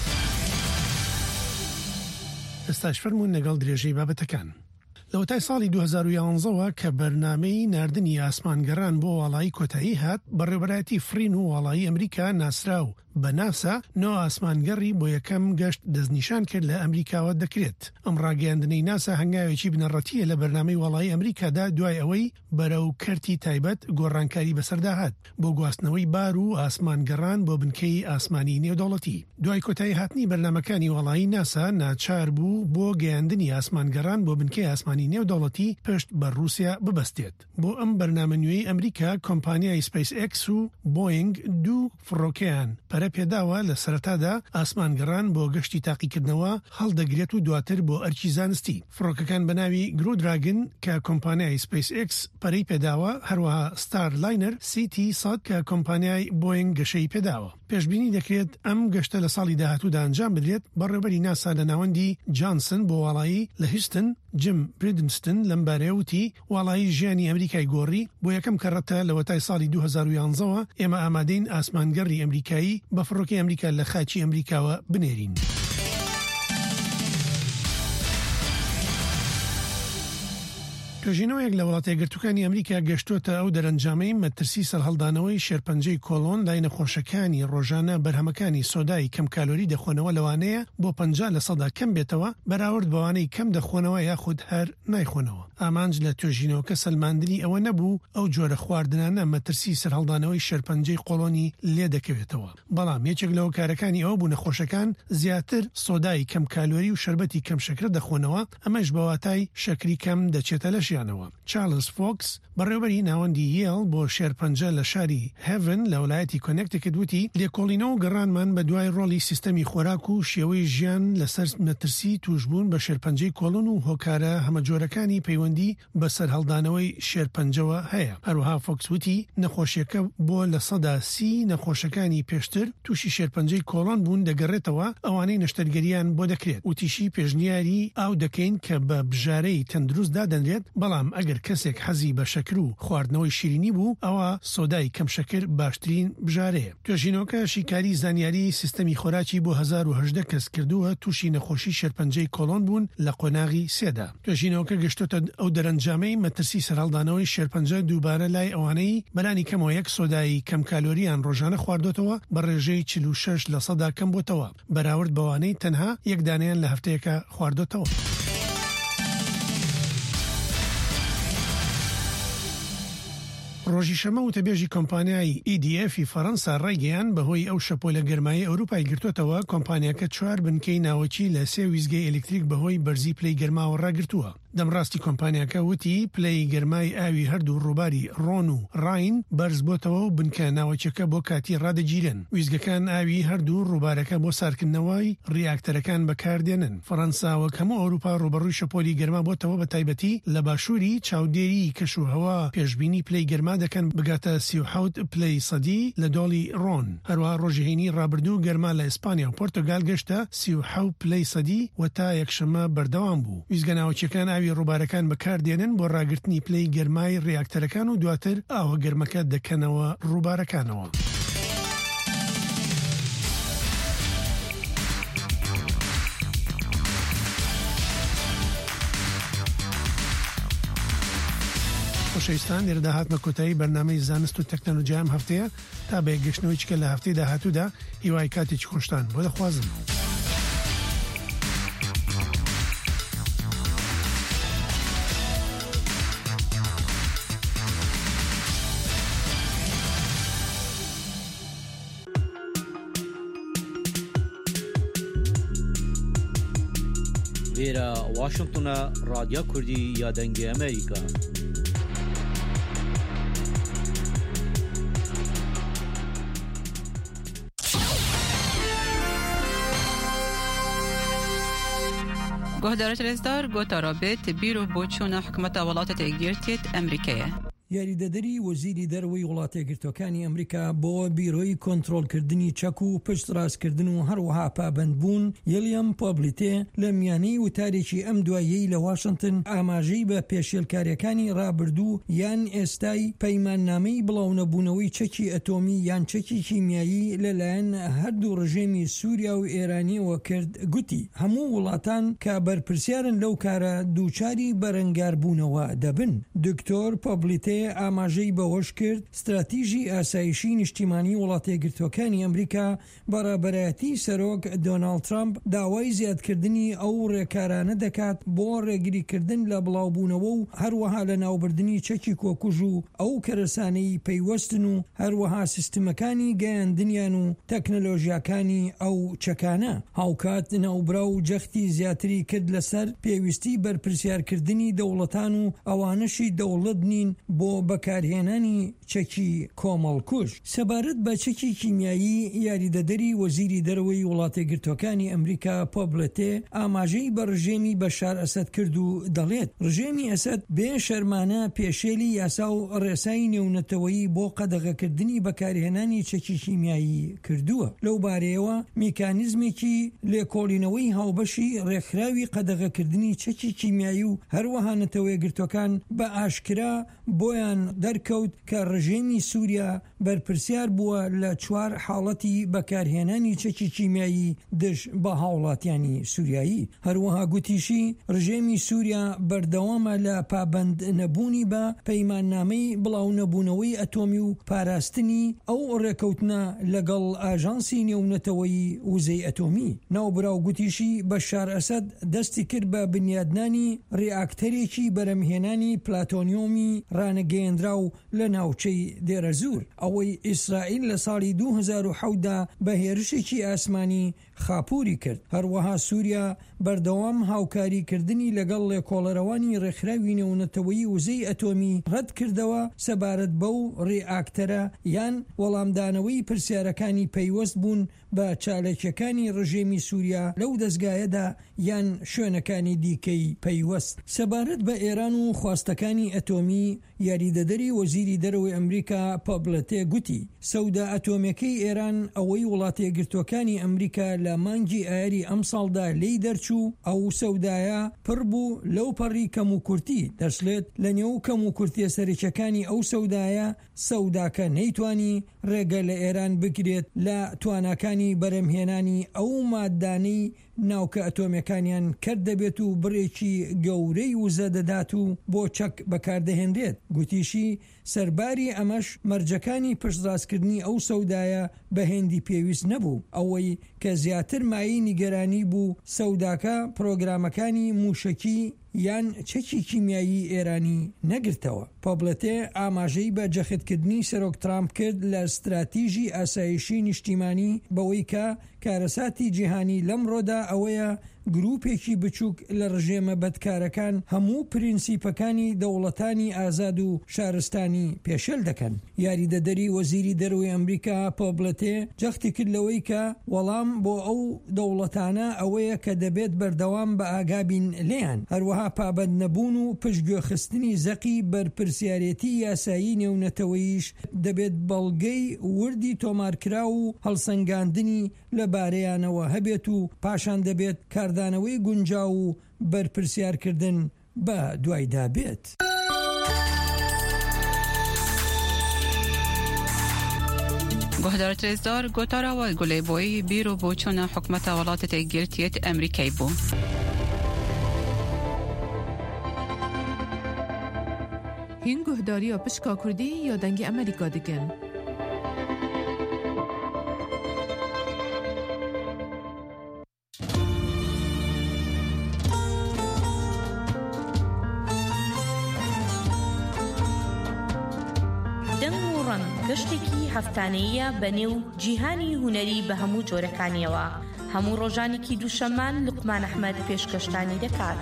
ئێستاش فەرموون لەگەڵ درێژەی بابەتەکان. لەوەتای ساڵی 2011ەوە کە بەرنامەی ناردنی ئاسمانگەڕان بۆ وڵایی کۆتایی هات بەڕێوەبەرایەتی فرین و وڵایی ئەمریکا ناسرا و بە ناسا نۆ ئاسمانگەڕی بۆ یەکەم گەشت دەستنیشان کرد لە ئەمریکاوە دەکرێت. ئەم ڕاگەیاندنەی ناسا هەنگاوێکی بنەڕەتیە لە بەرنامەی وڵایی ئەمریکادا دوای ئەوەی بەرەو کەرتی تایبەت گۆڕانکاری بەسەردا هات بۆ گواستنەوەی بار و ئاسمانگەڕان بۆ بنکەی ئاسمانی نێودەوڵەتی. دوای کۆتایی هاتنی بەرنامەکانی وڵایی ناسا ناچار بوو بۆ گەیاندنی ئاسمانگەڕان بۆ بنکەی ئاسمانی نێودەوڵەتی پشت بە رووسیا ببەستێت. بۆ ئەم بەرنامەنوێی ئەمریکا کۆمپانیای سپیس ئێکس و بۆینگ دوو فڕۆکەیان پەرە پێداوە لە سەرەتادا ئاسمانگەڕان بۆ گەشتی تاقیکردنەوە هەڵدەگرێت و دواتر بۆ ئەرکی زانستی. فڕۆکەکان بەناوی گرو دراگن کە کۆمپانیای سپیس ئێکس پەرەی پێداوە هەروەها ستار لاینەر CT-100 کە کۆمپانیای بۆینگ گەشەی پێداوە. پێشبینی دەکرێت ئەم گەشتە لە ساڵی داهاتوودا ئەنجام بدرێت بەڕێوەبەری ناسا لە ناوەندی جانسن بۆ وڵایی لە هیستن جم بریدنستن لەمبارەیەوتی وڵایی ژیانی ئەمریکای گۆڕی بۆ یەکەم کەڕەتە لە وەتای ساڵی 2011ەوە ئێمە ئامادەین ئاسمانگەڕی ئەمریکایی بە فڕۆکەی ئەمریکا لە خاچی ئەمریکاوە بنێرین. توژینەوەیەک لە وڵاتە یەکگرتووەکانی ئەمریکا گەشتوتە ئەو دەرەنجامەی مەترسی سەرهەڵدانەوەی شێرپەنجەی کۆڵۆن لای نەخۆشەکانی ڕۆژانە بەرهەمەکانی سۆدای کەم کالۆری دەخۆنەوە لەوانەیە بۆ 50% کەم بێتەوە بەراورد بەوانەی کەم دەخۆنەوە یاخود هەر نایخۆنەوە. ئامانج لە توێژینەوەکە سەلماندنی ئەوە نەبوو ئەو جۆرە خواردنانە مەترسی سەرهەڵدانەوەی شێرپەنجەی قۆڵۆنی لێ دەکەوێتەوە. بەڵام یەکێک لەو کارەکانی ئەوە بوو نەخۆشەکان زیاتر سۆدای کەم کالۆری و شەربەتی کەم شەکرە دەخۆنەوە ئەمەش بەواتای شەکری کەم دەچێتە لەش چارلز فۆکس بەڕێوەبەری ناوەندی یێڵ بۆ شێرپەنجە لە شاری هێڤن لە وڵایەتی کۆنێکتیکت وتی لێکۆڵینەوە گەڕانمان بە دوای ڕۆڵی سیستەمی خۆراک و شێوەی ژیان لەسەر مەترسی توشبوون بە شێرپەنجەی کۆڵۆن و هۆکارە هەمەجۆرەکانی پەیوەندی بەسەر هەڵدانەوەی شێرپەنجەوە هەیە. هەروەها فۆکس وتی نەخۆشیەکە بۆ لە 30 نەخۆشەکانی پێشتر تووشی شێرپەنجەی کۆڵۆن بوون دەگەڕێتەوە ئەوانەی نەشتەرگەریان بۆ دەکرێت. وتیشی پێشنیاری ئاو دەکەین کە بە بژارەی تەندروست دادەنرێت بەڵام ئەگەر کەسێک حەزی بە شەکر و خواردنەوەی شیرینی بوو ئەوە سۆدای کەم شەکر باشترین بژارەیە. توێژینەوەکە شیکاری زانیاری سیستەمی خۆراکی بۆ 1018 کەس کردووە تووشی نەخۆشی شێرپەنجەی کۆڵۆن بوون لە قۆناغی سێدا. توێژینەوەکە گەشتۆتە ئەو دەرەنجامەی مەترسی سەرهەڵدانەوەی شێرپەنجە دووبارە لای ئەوانەی بەلانی کەمەوە یەک سۆدایی کەم کالۆریان ڕۆژانە خواردۆتەوە بە ڕێژەی 46% کەم بۆتەوە بەراورد بەوانەی تەنها یەک دانەیان لە هەفتەیەکە خواردۆتەوە. ڕۆژی شەمە وتەبێژی کۆمپانیای EDF فەڕەنسا ڕێگەیان بەهۆی ئەو شەپۆلە گەرمایی ئەوروپای گرتوتەوە کۆمپانیاکە 4 بنکەی ناوەکی لە 3 ویزگەی ئەلکتریک بەهۆی بەرزی پلەی گەرماوە ڕاگرتووە. دەمڕاستی کۆمپانیاکە وتی پلەی گەرمای ئاوی هەردوو ڕووباری ڕۆن و ڕاین بەرز بۆتەوە و بنکە ناوچەکە بۆ کاتی ڕادەگیرن. ویزگەکان ئاوی هەردوو ڕووبارەکە بۆ سارکردنەوەی ڕیاکتەرەکان بەکاردێنن. فەڕەنسا وەک هەموو ئەوروپا ڕوبەڕووی شەپۆلی گەرما بۆتەوە بە تایبەتی لە باشووری چاودێری کەشوهەوا پێشبینی پلەی گەرما دەکەن بگاتە 37 پلەی سەدی لە دۆڵی ڕۆن. هەروە ڕۆژهێنی ڕابردوو گەرما لە ئیسپانیا و پۆرتۆگال گەشتە 37 پلەی سەدی و تا یەکشەمە بەردەوام بوو. ویزگە ناوچەکان ئاوی ڕووبارەکان بەکاردێنن بۆ ڕاگررتنی پلەی گەرمای ڕیاکتەرەکان و دواتر ئاوە گەرمەکە دەکەنەوە ڕووبارەکانەوە. خۆشەویستان لێرەدا هاتمە کۆتایی بەرنامەی زانست و تەکنۆلۆژیام هەفتەیە تا بە گەشتنەوەی چکە لە هەفتەی داهاتوودا هیوای کاتێکی خۆشتان بۆ دەخوازم. لێرە واشنگتنە رادیۆ کوردی یا دەنگی ئەمریکا. گهدارت رزدار گوتا رابط بیرو بۆچوونە حکومەتە وڵاتە یەکگرتووی ئەمریکایە. یاریدەدەری وەزیری دەرەوەی وڵاتە یەکگرتووەکانی ئەمریکا بۆ بیرۆی کۆنتڕۆلکردنی چەک و پشتڕاستکردن و هەروەها پابەندبوون یلیام پۆبلیتێ لە میانەی وتارێکی ئەم دواییەی لە واشنگتن ئاماژەی بە پێشێلکاریەکانی ڕابردوو یان ئێستای پەیماننامەی بڵاونەبوونەوەی چەکی ئەتۆمی یان چەکی کیمیایی لەلایەن هەردوو ڕژێمی سووریا و ئێرانیەوە کرد. گوتی هەموو وڵاتان کە بەرپرسیارن لەو کارە دووچاری بەرەنگاربوونەوە دەبن. دکتۆر پۆبلیتێ ئاماژەی بەوەش کرد استراتیژی ئاسایشی نیشتیمانی وڵاتە یەکگرتووەکانی ئەمریکا بەڕێبەرایەتی سەرۆک دۆناڵد ترامپ داوای زیادکردنی ئەو ڕێکارانە دەکات بۆ ڕێگریکردن لە بڵاوبوونەوە و هەروەها لە ناوبردننی چەکی کۆکوژ و ئەو کەرەسانەی پەیوەستن و هەروەها سیستمەکانی گەیاندنیان و تەکنەلۆژیاکانی ئەو چەکانە. هاوکات ناوبرا و جەختی زیاتری کرد لەسەر پێویستی بەرپرسیارکردنی دەوڵەتان و ئەوانەشی دەوڵەت نین بۆ بەکارهێنانی چەکی کۆمەڵکوژ. سەبارەت بە چەکی کیمیایی یاریدەدەری وەزیری دەرەوەی وڵاتە یەکگرتووەکانی ئەمریکا پۆبلێتێ ئاماژەی بە ڕژێمی بەشار ئەسەد کرد و دەڵێت ڕژێمی ئەسەد بێ شەرمانە پێشێلی یاسا و ڕێسای نێونەتەوەیی بۆ قەدەغەکردنی بەکارهێنانی چەکی کیمیایی کردووە. لەو بارەیەوە میکانیزمێکی لێکۆڵینەوەی هاوبەشی ڕێکخراوی قەدەغەکردنی چەکی کیمیایی و هەروەها نەتەوە یەکگرتووەکان بە ئاشکرا بۆیان دەرکەوت کە ڕژێمی سووریا بەرپرسیار بووە لە 4 حاڵەتی بەکارهێنانی چەکی کیمیایی دژ بە هاوڵاتیانی سووریایی. هەروەها گوتیشی ڕژێمی سووریا بەردەوامە لە پابەند نەبوونی بە پەیماننامەی بڵاونەبوونەوەی ئەتۆمی و پاراستنی ئەو ڕێکەوتنە لەگەڵ ئاژانسی نێونەتەوەی وزەی ئەتۆمی. ناوبراو گوتیشی بەشار ئەسەد دەستی کرد بە بنیادنانی ڕیاکتەرێکی بەرەمهێنانی پلاتۆنیۆمی ڕانەگەیەندرا و لە ناوچەی دێرەزور. ئەوەی ئیسرائیل لە ساڵی 2010دا بە هێرشێکی ئاسمانی خاپوری کرد. هەروەها سووریا بەردەوام هاوکاریکردنی لەگەڵ لێکۆڵەرەوانی ڕێکخراوی نێونەتەوەیی وزەی ئەتۆمی ڕەت کردەوە سەبارەت بەو ڕێئاکتەرە یان وەڵامدانەوەی پرسیارەکانی پەیوەست بوون بە چالێکیەکانی ڕژێمی سووریا لەو دەستگایەدا یان شوێنەکانی دیکەی پەیوەست. سەبارەت بە ئێران و خواستەکانی ئەتۆمی یاریدەدەری وەزیری دەرەوەی ئەمریکا پۆبلێتێ گوتی سەودا ئەتۆمیەکەی ئێران ئەوەی وڵاتە یەکگرتووەکانی ئەمریکا لە مانگی ئایاری ئەم ساڵدا لێی دەرچوو ئەو سەودایە پڕ بوو لەو پەڕی کەم و کورتی دەسلێت لە نێو کەم و کورتیە سەرچەکانی ئەو سەودایە سەوداکە نەیتوانی ڕێگە لە ئێران بگرێت لە تواناکانی بەرەمهێنانی ئەو مادانەی ناوکە ئەتۆمیەکانیان کرد دەبێت و بڕێکی گەورەی وزە دەدات و بۆ چەک بەکاردەهێنرێت. گوتیشی سەرباری ئەمەش مەرجەکانی پشتڕاستکردنی ئەو سەودایە بە هێندی پێویست نەبوو، ئەوەی کە زیاتر مایی نیگەرانی بوو سەوداکە پرۆگرامەکانی موشکی یان چەکی کیمیایی ئێرانی نەگرتەوە. پۆبلەتێ ئاماژەی بە جەختکردنی سەرۆک ترامپ کرد لە استراتیژی ئاسایشی نیشتیمانی بەوەی کە کارەساتی جیهانی لەمڕۆدا ئەوەیە گروپێکی بچووک لە ڕژێمە بەدکارەکان هەموو پرینسیپەکانی دەوڵەتانی ئازاد و شارستانی پێشێل دەکەن. یاریدەدەری وەزیری دەروی ئەمریکا پۆبلەتێ جەختی کرد لەوەی کە وەڵام بۆ ئەو دەوڵەتانە ئەوەیە کە دەبێت بەردەوام بە ئاگابین لێیان، هەروەها پابەند نەبوون و پشتگوێخستنی زەقی بەرپرسیارەتی یاسایی نێونەتەوەیش دەبێت بەڵگەی وردی تۆمارکرا و هەڵسەنگاندنی لەبارەیانەوە هەبێت و پاشان دەبێت کاردانەوەی گونجاو و بەرپرسیارکردن بە دوایدا بێت. گۆهدارە رێزدار گۆتاراوە گولەیبۆی بیرۆ بۆ چۆنە حکومەتە وڵاتە یەکگرتوویەت ئەمریکای بوو. هین گوهداری و پشکا کردی یا دنگی امریکا دکن. گەشتێکی هەفتانەیە بەنێو جیهانی هونەری بە هەموو جۆرەکانیەوە. هەموو ڕۆژانێکی دووشەمان لوقمان ئەحمەد پێشکەشتانی دەکات.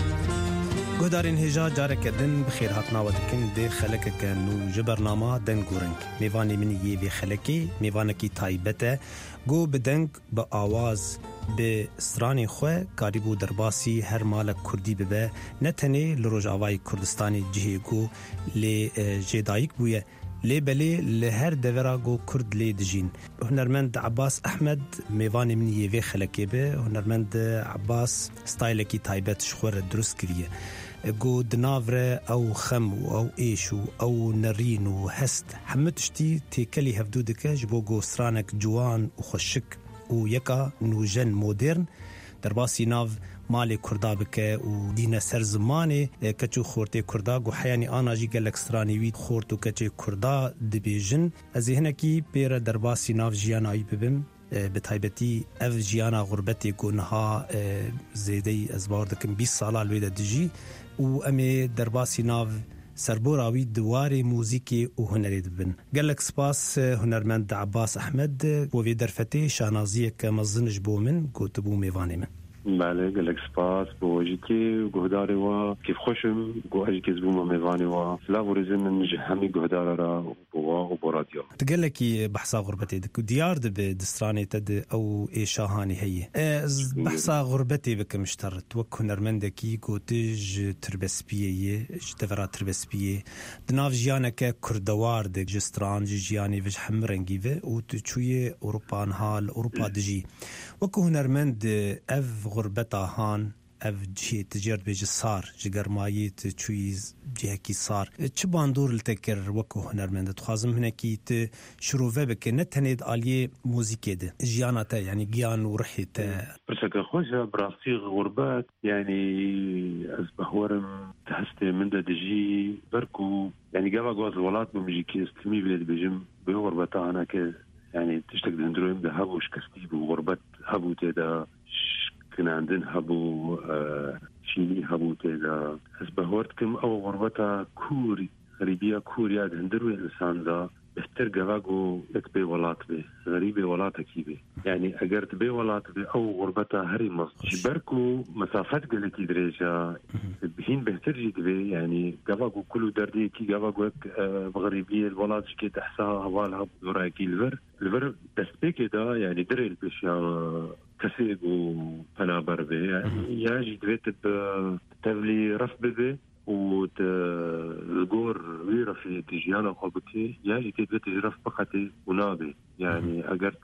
گۆدارین هێژا جارێکەدن بخێر هاتناوە دکن دێ خەلەکەکەن و ji بەرنامە دەنگ و ڕنگ. میوانی منی یê vê xelekê mêvanekî taybet e got bi deng bi awaz bi stranê xwe karîbû derbasî her malek Kurdî bibe ne tenê li Rojavayê Kurdistanê cihê got lê jêdayîk bûye lê belê li her devera got Kurd lê dijîn. Hunermend Abbas Ehmed mêvanê min yê vê xelekê be hunermend Abbas stylekî taybet ji xwe re durust kiriye. got di nav re ew xem û ew êş û ew nerîn û hest hemû tiştî têkelî hevdû dike ji bo gostranek ciwan û xweşik û yeka nûjen modern derbasî nav malê Kurda bike û dîne ser zimanê keç û xortê Kurda got heyanî ana jî gelek stranî wî xort û keçê Kurda dibêjin. Ez ê hinekî pêre derbasî nav jiyana wî bibim. Bi taybetî ev jiyana gurbetê got niha zêdeyî ez bawer dikim 20 sala li wê de dijî û em ê derbasî nav serbora wî di warê mûzîkê û hunerê dibin. Gelek spas hunermend Abbas Ehmed bo vê derfetê şanaziyeke mezin ji bo min gotibû mêvanê min. بله گلک سپاس بو جیکی گهداری و کیف خوشم گو اجی زبوم میوانی و لاورزم من همی گهدار را بوا و برادیو تقلکی بحثا غربتی دک دیار دب دسترانی تد او ایشاهانی هیه بحثا غربتی بکم اشترت وک هنرمندکی گوتج تربسپیه جدورا تربسپیه دناف جیانک کردوار دک جستران جیانی وج همرنگی و او تچوی اروپا حال اروپا دجی وک هنرمند اف غربتا هان ev cihê ticaret bêje sar ji germayê tu çûyî cihekî sar çi bandor li te kir wekû hunermend dixwazim hinekî tu şirove bike ne tenê di aliyê mûzîkê de jiyana te yanî giyan û rihê te pirseke xweş e bi rastî gurbet yanî ez behwerim hestê min de dijî berkû yanî geva goz welat bim jî kê istimî vê dibêjim bi gurbeta hineke yanî tiştek di hundiroyim de hebû şikestî bû gurbet hebû tê de كناندن هبو شيني هبو تيدا هسبهورتكم او غربتا كوري غريبية كوريا دهندروي انسان دا بهتر قواقو اكبي ولات بي غريبي ولاتا كيبي يعني اقرت بي ولات بي او غربتا هري مصد جبركو مسافات قلتي دريجا بهين بهتر جيد بي يعني قواقو كلو دردي كي قواقو بغريبية الولات جكي تحساها هوالها دوراكي الفر دستبيكي دا يعني دري البشا كسيب وبنابر به ياجي دويت تبلي رف به وتغور ويرا في تجيانا قبتي ياجي تبلي تجرف بقتي ونابي يعني أقرت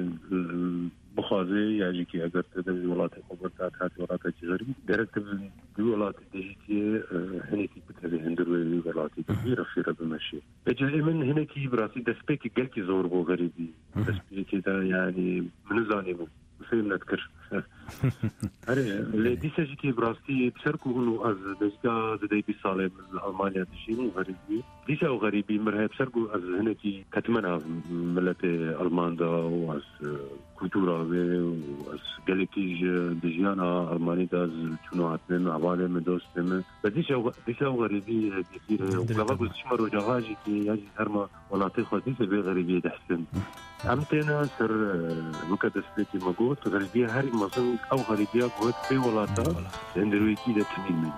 بخازي ياجي كي أقرت دمي ولاتي قبرتات هاتي ولاتي تجري درت دي ولاتي ديجيتي هنكي بتبي هندروي ولاتي ويرا في رب ماشي بجاي من هنكي براسي دسبيكي قلكي زور بو غريبي دسبيكي دا يعني من زاني بو فيلم نذكر اللي دي سجتي براستي بسركو انه از دسكا زدي بصالة من ألمانيا تشين غريبي ديسا وغريبي مرها بسركو از هنكي كتمنا ملت ألماندا واز كولتورا واز جالكيج دجيانا ألماني داز تنوعات من عبالة من دوست من ديسا وغريبي كثير وقبل شمر وجغاجي كي يجي هرما ولا تخوة ديسا بغريبي دحسن عمتنا سر مكدسلتي مقوت غريبية هاري مصن أو غريبية قوت في ولاتا عند الويكي دا تنين مني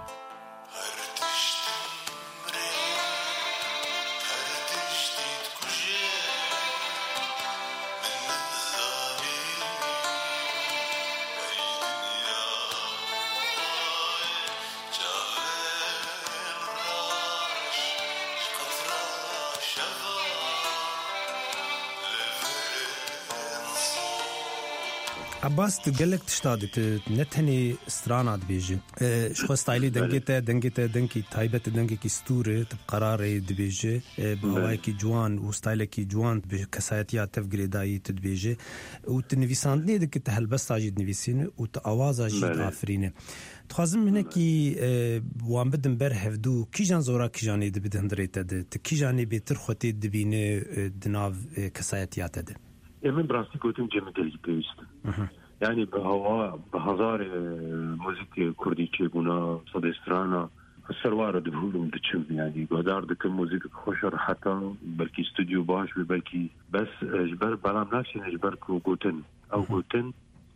عباس تقلك تشتادت نتهني استرانات بيجي شخص ستايلي دنگي تايبت دنگي كي ستوري بقراري دبيجي بهوايكي جوان وستايلكي جوان بكسايتيا تفقري داي تدبيجي وتنفيساندني دك تهلبس تاجد نفيسين وتأوازا جيد آفرينه تخازم منكي وان بدن برهفدو كيجان زورا كيجاني دبدن دريتد كيجاني بترخوتي دبينه دناف كسايتيا تد من براسي قلتم جمدل بيست يعني بهزار موسيقى كردي كيبونا صديسترانا السروارة دبهولهم دتشم يعني قدار دك الموسيقى خوشر حتى بلكي استوديو باش بلكي بس جبر بلام ناكشي نجبر كو قوتن أو قوتن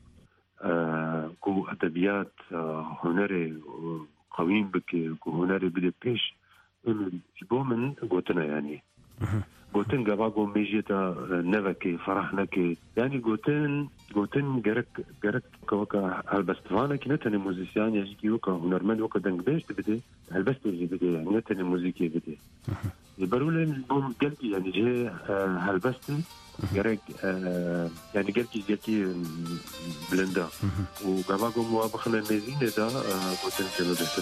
كو أدبيات هنري قويم بك كو هنري بدي بيش جبو من قوتنا يعني قوتن قباقو ميجيتا نفكي فرحناكي يعني قوتن جرك كوكا هالبستفانا كي نتني موزيسيان يجيكي وكا هنرمن وكا دنگ بيش تبدي هالبست يجي بدي يعني نتني موزيكي بدي يبرولي البوم قلبي يعني جي هالبست جرك يعني قلبي بلندا وقباقو موابخنا ميزين دا قوتن جنو بيتر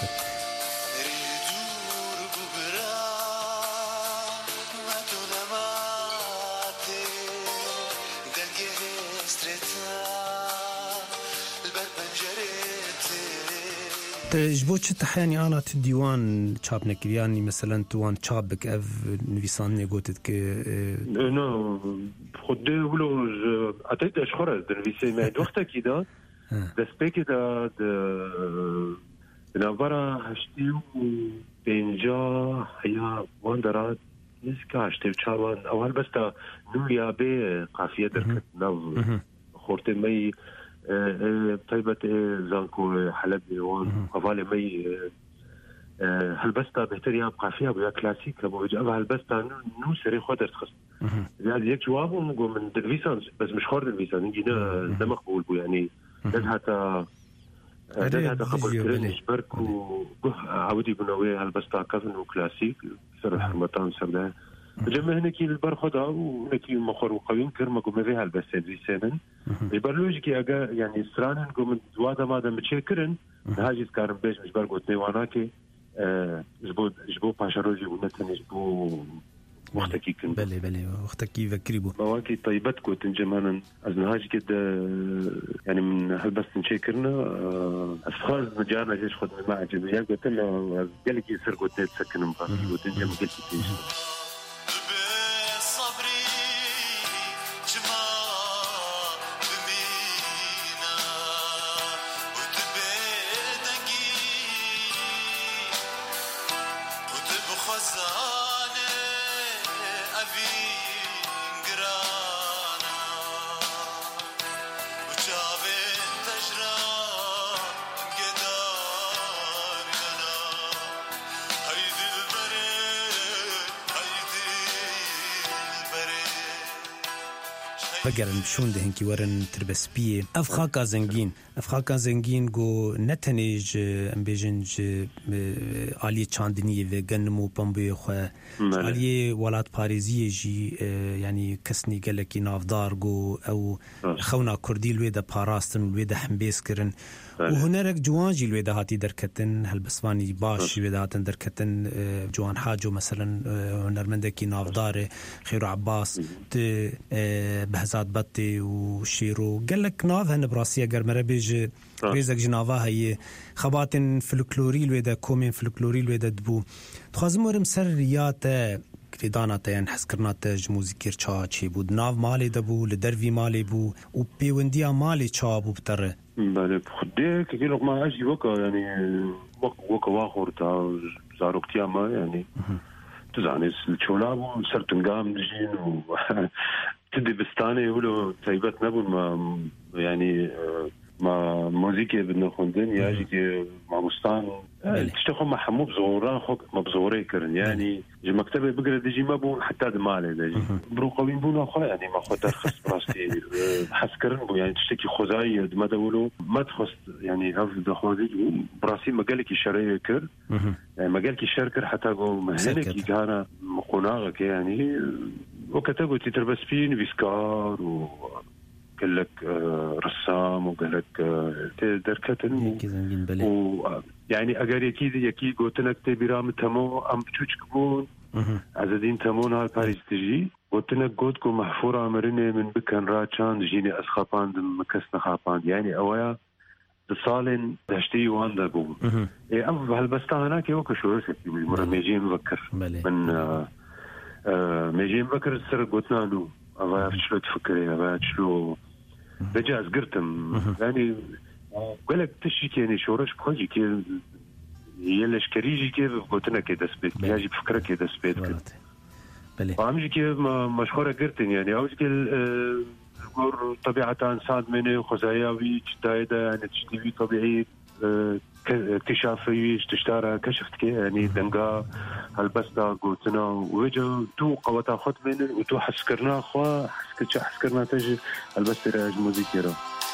جبو چه تحياني أنا تديوان چاب نكر يعني مثلا توان چابك أف نويسان نيقوتت ك نو خود ولو أتيت أشخرز دنويسي معد وقتا كده دسبيكي دا نابرا هشتيو بينجا هيا واندرات نسكا هشتيو چابان أول بس تا نويا بي قافية دركت ناو خورتي مي طيبة زانكو حلب وان قفالي مي هالبستا بهتريا بقى فيها بيا كلاسيك أبو هالبستا نو سري خودر تخص يعني يك جوابه نقول من دلفيسان بس مش خور دلفيسان نجينا ده مقبول بو يعني ده حتى قبل كرين إشبرك وعودي بنوي هالبستا كفن وكلاسيك سر حرمتان سر ده جمع هناكي البرخدا وهناكي مخور وقويم كرما قوم فيها البسات زي سنن يبرلوجكي أجا يعني سرانن قوم دوادا مادا متشكرن هاجي سكارن بيش مش برقوت نيواناكي جبو باشاروجي ونتن جبو وقتكي كن بلي وقتكي فكريبو مواكي طيبتكو تنجمانا أزنهاجي كده يعني من هالبس نشكرنا أفخاز مجانا جيش خد من معجب يا قلت له قالك يسر قلت تسكن مبارك وتنجم قلت تيش بقرن بشون ده هنكي ورن تربسبيه افخاكا زنگين جو نتنيج امبيجنج آلية چاندنية و گنمو بمبوية خواه آلية ولاد پاريزية جي يعني كسني قلقي نافدار جو او خونا كردي الويدا پاراستن الويدا حمبيس كرن وهناك جوان جي الويدا هاتي دركتن هالبسواني باش الويدا هاتن دركتن جوان حاجو مثلا هنرمندكي نافدار خيرو عباس بهزار سات بطي وشيرو قال لك ناظ هن براسية قرمرة بيج ريزك جناوها هي خبات فلكلوري الويدا كومين فلكلوري الويدا دبو تخازم ورم سر ريات كريدانات يعني حسكرنات جموزيكير تشي بود ناف مالي دبو لدرفي مالي بو وبيونديا مالي تشابو بتر بله خديك كيلو ما اجي وكا يعني وكا واخر تاع زاروكتيا ما يعني تزعني الشولاب سرتنقام نجين و تدي بستاني ولو تايبات نبون ما يعني ما موزيكي بدنا خندن ياجي مع بستان تشتغل مع حمو بزوران خوك ما بزوري كرن يعني جي مكتبه بقرا ديجي ما بون حتى دمالي ديجي برو قوين بون اخو يعني ما خو ترخص براستي حسكرن بو يعني تشتكي خوزاي ما دولو ما تخص يعني هاف دخوزي براسي مقالك يشري كر يعني مقالك يشركر حتى جو مهلك كان مقناغك يعني وكتبوا تتربس فين فيسكار و قال لك رسام وقال لك دركتن يعني اگر یکی گوتنک تی برام تمو ام چوچکبون عزدین تمون ها پاریس تجی گوتنک گوت کو محفور امرنه من بکن را چاند جینی اسخاپاند مکسن خاپاند يعني اویا تصالن دشتي واندا بو ام هالبستا هناك يوك شو رسكي مره ميجي مفكر من ميجي مفكر سر قوتنا له أبغى شلون تفكري أبغى شلون بجاز قرتم يعني قالك تشي يعني شورش بخوجي كي يلش كريجي كيف قلتنا كده سبيت يجي بفكرة كده سبيت وعمجي كيف مشهورة قرتن يعني أوجي الأمور طبيعة إنسان مني وخزاياوي جدايدة يعني تشتوي طبيعي اكتشافي تشتارى كشفت كي يعني دنقا هالبستا قلتنا ويجا تو قوتا خد من وتو حسكرنا خوا حسكرنا تجي هالبستا راج موزيكيرا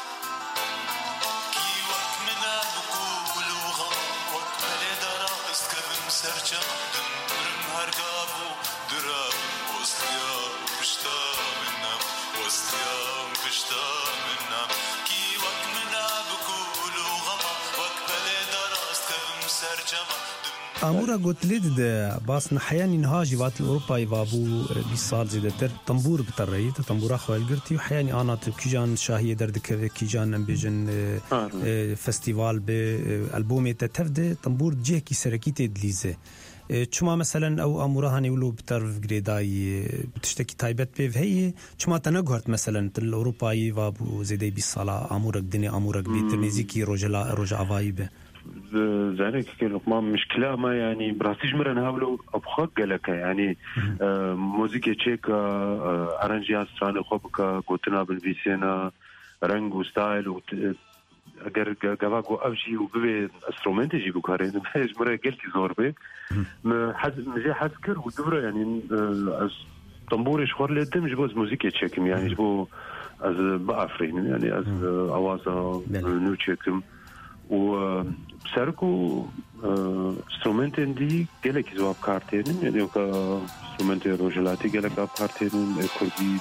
امورا قلت ليد باس نحياني نهاجي وات اوروبا يبابو 20 سال زيدتر طنبور بتريت طنبورا خوال قرتي وحياني انا كيجان شاهيه دردك كيجان امبيجن فستيفال بالبومي تتفد طنبور جيكي سركيتي دليزه چما مثلا او امورا هاني ولو بترف جريداي بتشتكي تايبت بيف هي چما تنغرت مثلا الاوروباي وابو زيدي 20 سال امورك دني امورك بيترنيزيكي روجا افايبه زعلك كلام مشكلة ما يعني براسيج مرة نهاولو أبخاك لك يعني موسيقى تشيكا أرانجيات سرانة خوبكا قوتنا بالفيسينا رنگ وستايل اگر گواگو أبجي وببي أسترومنت يجيبو كارين مهج مرة قلتي زور بي مجي حذكر ودورة يعني طنبوري شخور لدم جبوز موسيقى تشيكم يعني جبو از بأفرين يعني از أوازا نو تشيكم و بسركو استرومنتين دي قالك زواب كارتين يعني وكا استرومنتين روجلاتي قالك اب كارتين كردي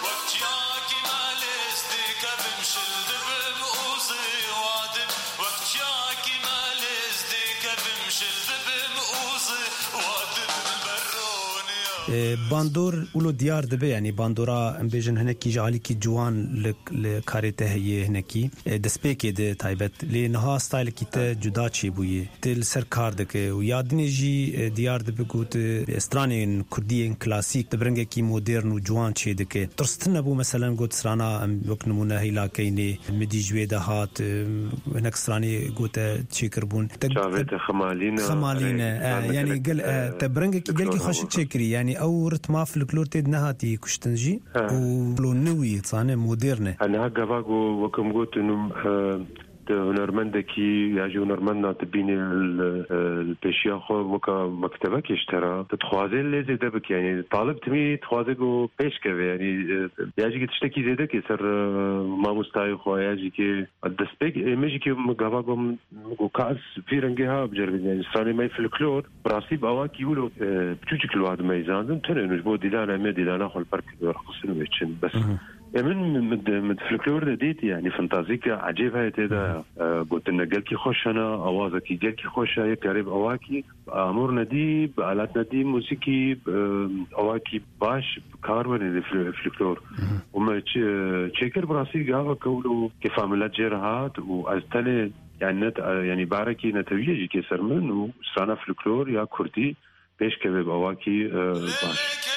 باندور ولو ديار دبي يعني باندورا امبيجن هناكي جعلي كي جوان لكاريته هي هناكي دسبيكي دي تايبت لنها ستايل كي جدا تشي بوي تل سر كاردك ويادني جي ديار دبي قوت استراني كرديين كلاسيك تبرنجه كي مودرن وجوان تشي دك ترستنا بو مثلا قوت سرانا وك نمونه هيلا كيني مدي جويده هات هناك استراني قوت تشي كربون جافيت خمالينا يعني قال تبرنجه قال كي خوش تشكري يعني او رتما فلكلور تد نهاتي كشتنجي ولو نوي صانه مودرنه انا هكا وكم قلت انه هنرمندكي يجي هنرمندنا تبيني البيشيا خو وكا مكتبه كيشترى تتخوازي اللي زيدبك يعني طالب تمي تخوازيكو بيشكه يعني يجي تشتكي زيدك يسر ما مستاي خو يجي كي الدسبيك ميجي كي مغاباكم كاس في رنجها بجرب يعني صار ما في الكلور براسي باواكي يقولوا بتوجك الواحد ما يزاندن ترى نجبو ديلانا ما ديلانا خو البارك رخصنا ويتشن بس من فلكلور ديت يعني فانتازيكا عجيب هاي تدا قلت لنا قالكي خوش انا اوازكي قالكي خوش هيك قريب اواكي امور ندی آلات ندی موسیقی اواکی باش کارمن فلکلور وما تشيكر براسي قاعد كولو كيف عملت جرهات واستنى يعني باركي نتويجي كسر من وسانا فلكلور يا كردي بيش كباب اواكي باش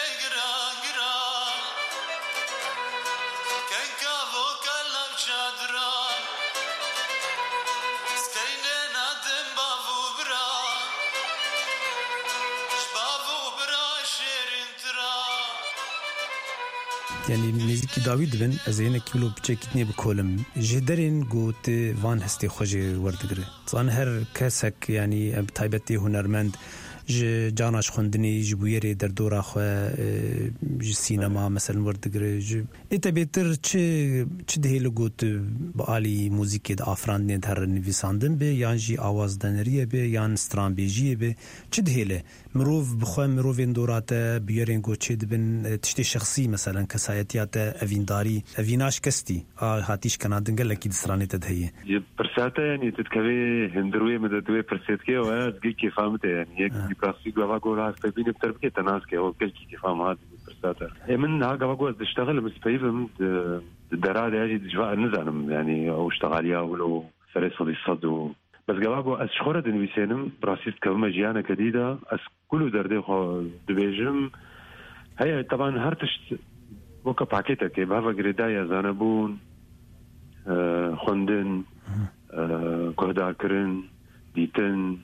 يعني نزيكي داوود بن ازينك كيلو بچكتني بكولم جدرين قوت وان هستي خوجي وردگره صان هر كسك يعني بتايبتي هنرمند جاناش خوندني جبويري در دورا خو سينما مثلا وردگره انت بيتر چه دهيل قوت بالي موسيقى د افراند در نويساندن به يانجي आवाज دنريه به يان استرامبيجي به چه دهيله مروف بخو مروفين دوراته بيرين قوت بن تشتي شخصي مثلا كسايتيات افينداري افيناش كستي هاتيش كنادن قال لك دسراني تدهيه برساته يعني تتكوي هندروي مددوي برسيتكي وادقي كيف فهمته يعني براسي قوا قولا تبين بتربكي تناسكي او كل كيف فهم هذا برساته من ها قوا قوا تشتغل مستفيد الدرارة هذه جوا نزعم يعني او اشتغاليا ولو فريسو الصد بس قواقو أشخورة دنويسينم براسيس كوما جيانا كديدة أس كله دردي خو دبيجم هيا طبعا هرتش وكا باكيتا كي بهذا قريدايا زانبون خوندن كهداكرن ديتن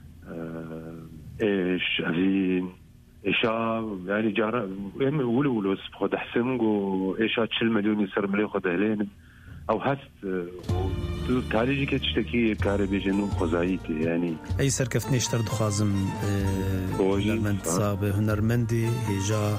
إيش أفين إيشا يعني جارا ولو خد حسنقو إيشا تشل مليون يسر مليون خد هلين أو هست تاريجي كتشتكي كاربي جنو خزايتي يعني أي سركفت نشتر دخازم هنرمند صاب هنرمندي هجا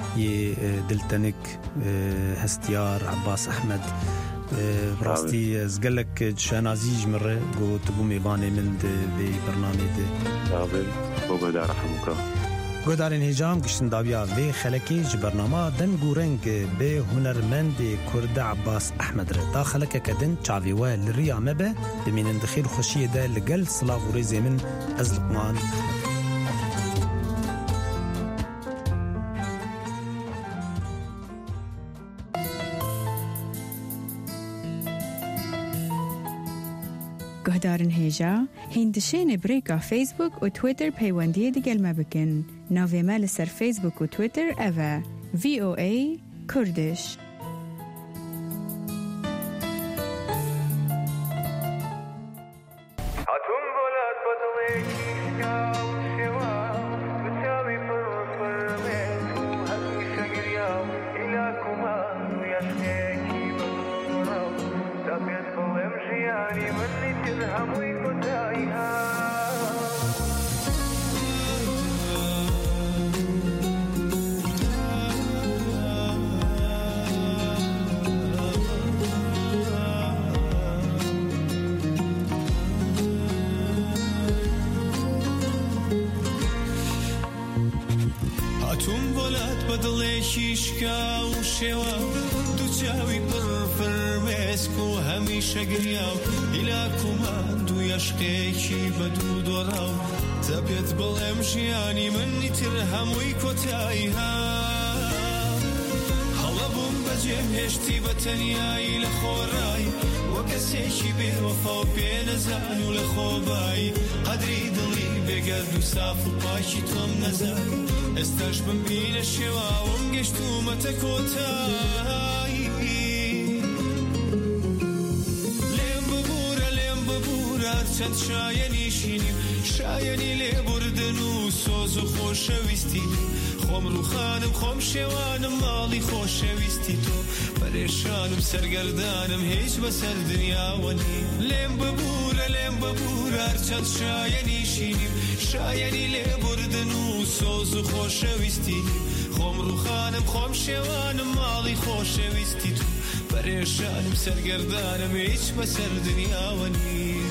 دلتنك هستيار عباس أحمد براستي زقلك شانازيج مرة قو تبو ميباني من دي برنامج دي صابر وبدا رحمك گودارین هجام گشتن داویا وی خلکی جبرنامه دن گورنگ به هنرمند کرد عباس احمد را دا خلک کدن چاوی و لریا مبه بمینن دخیل خوشی ده لگل صلاف و ریزی من از لقمان گهدارن هیجا هندشین بریکا فیسبوک و تویتر پیوندی دیگل مبکن ناوی مال سر فیسبوک و تویتر اوه VOA کردش شیشکا و شوا دو چاوی پر فرمسکو همیشه گریاو ایلاکومان دو یشقیکی بدو دوراو تبیت بلم جیانی من نیتر هموی کتایی ها حالا بوم بجم هشتی بتنیایی لخورای و کسیشی به وفا و به نزانو لخوبایی قدری دلی بگرد و صاف و پاشی توم نزای استاش بمبین شوا ومگشتو متکوتایی لیم ببورا چند شایانی شینیم شایانی لی بردن و سوز و خوشویستی خم رو خانم خم شوانم مالی خوشویستی تو پریشانم سرگردانم هیچ بسر دنیا ونی لیم ببورا چند شایانی شینیم شایانی لی بردن و سوز و خوشویستی خم رو خانم خم شوانم مالی خوشویستی تو پریشانم سرگردانم هیچ بسر دنیا ونی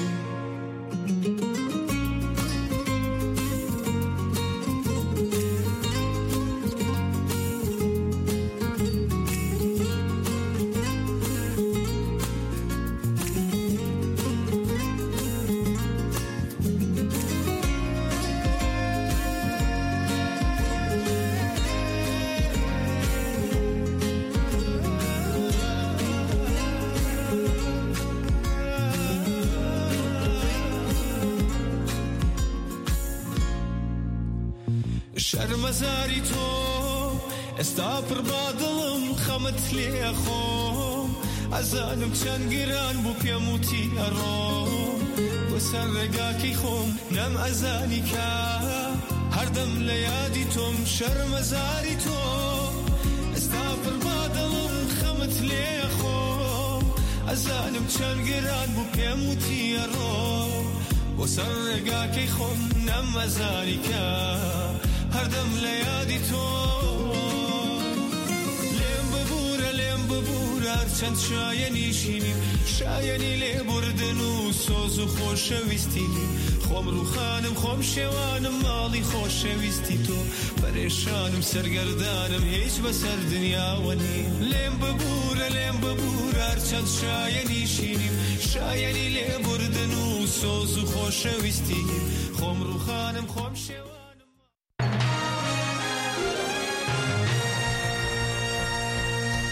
شەرمەزاری تۆ ئێستا پڕ با دڵم خەمت لێ خۆم ئەزانم چەند گران بوو پێم وتی ئەڕۆم بۆ سەر ڕێگاکەی خۆم نەم ئەزانی کە هەردەم لە یادی تۆم شەرمەزاری تۆ ئێستا پڕ با دڵم خەمت لێ خۆم ئەزانم چەند گران بوو پێم وتی ئەڕۆم بۆ سەر ڕێگاکەی خۆم نەم ئەزانی کە هەردەم لە یادی تۆ لێم ببوورە هەرچەند شایەنی شینیم شایەنی لێبوردن و سۆز و خۆشەویستی خۆم ڕووخانم خۆم شێوانم ماڵی خۆشەویستی تۆ پەرێشانم سەرگەردانم هیچ بەسەر دنیاوە نیم لێم ببوورە هەرچەند شایەنی شینیم شایەنی لێبوردن و سۆز و خۆشەویستی خۆم ڕووخانم خۆم شێوانم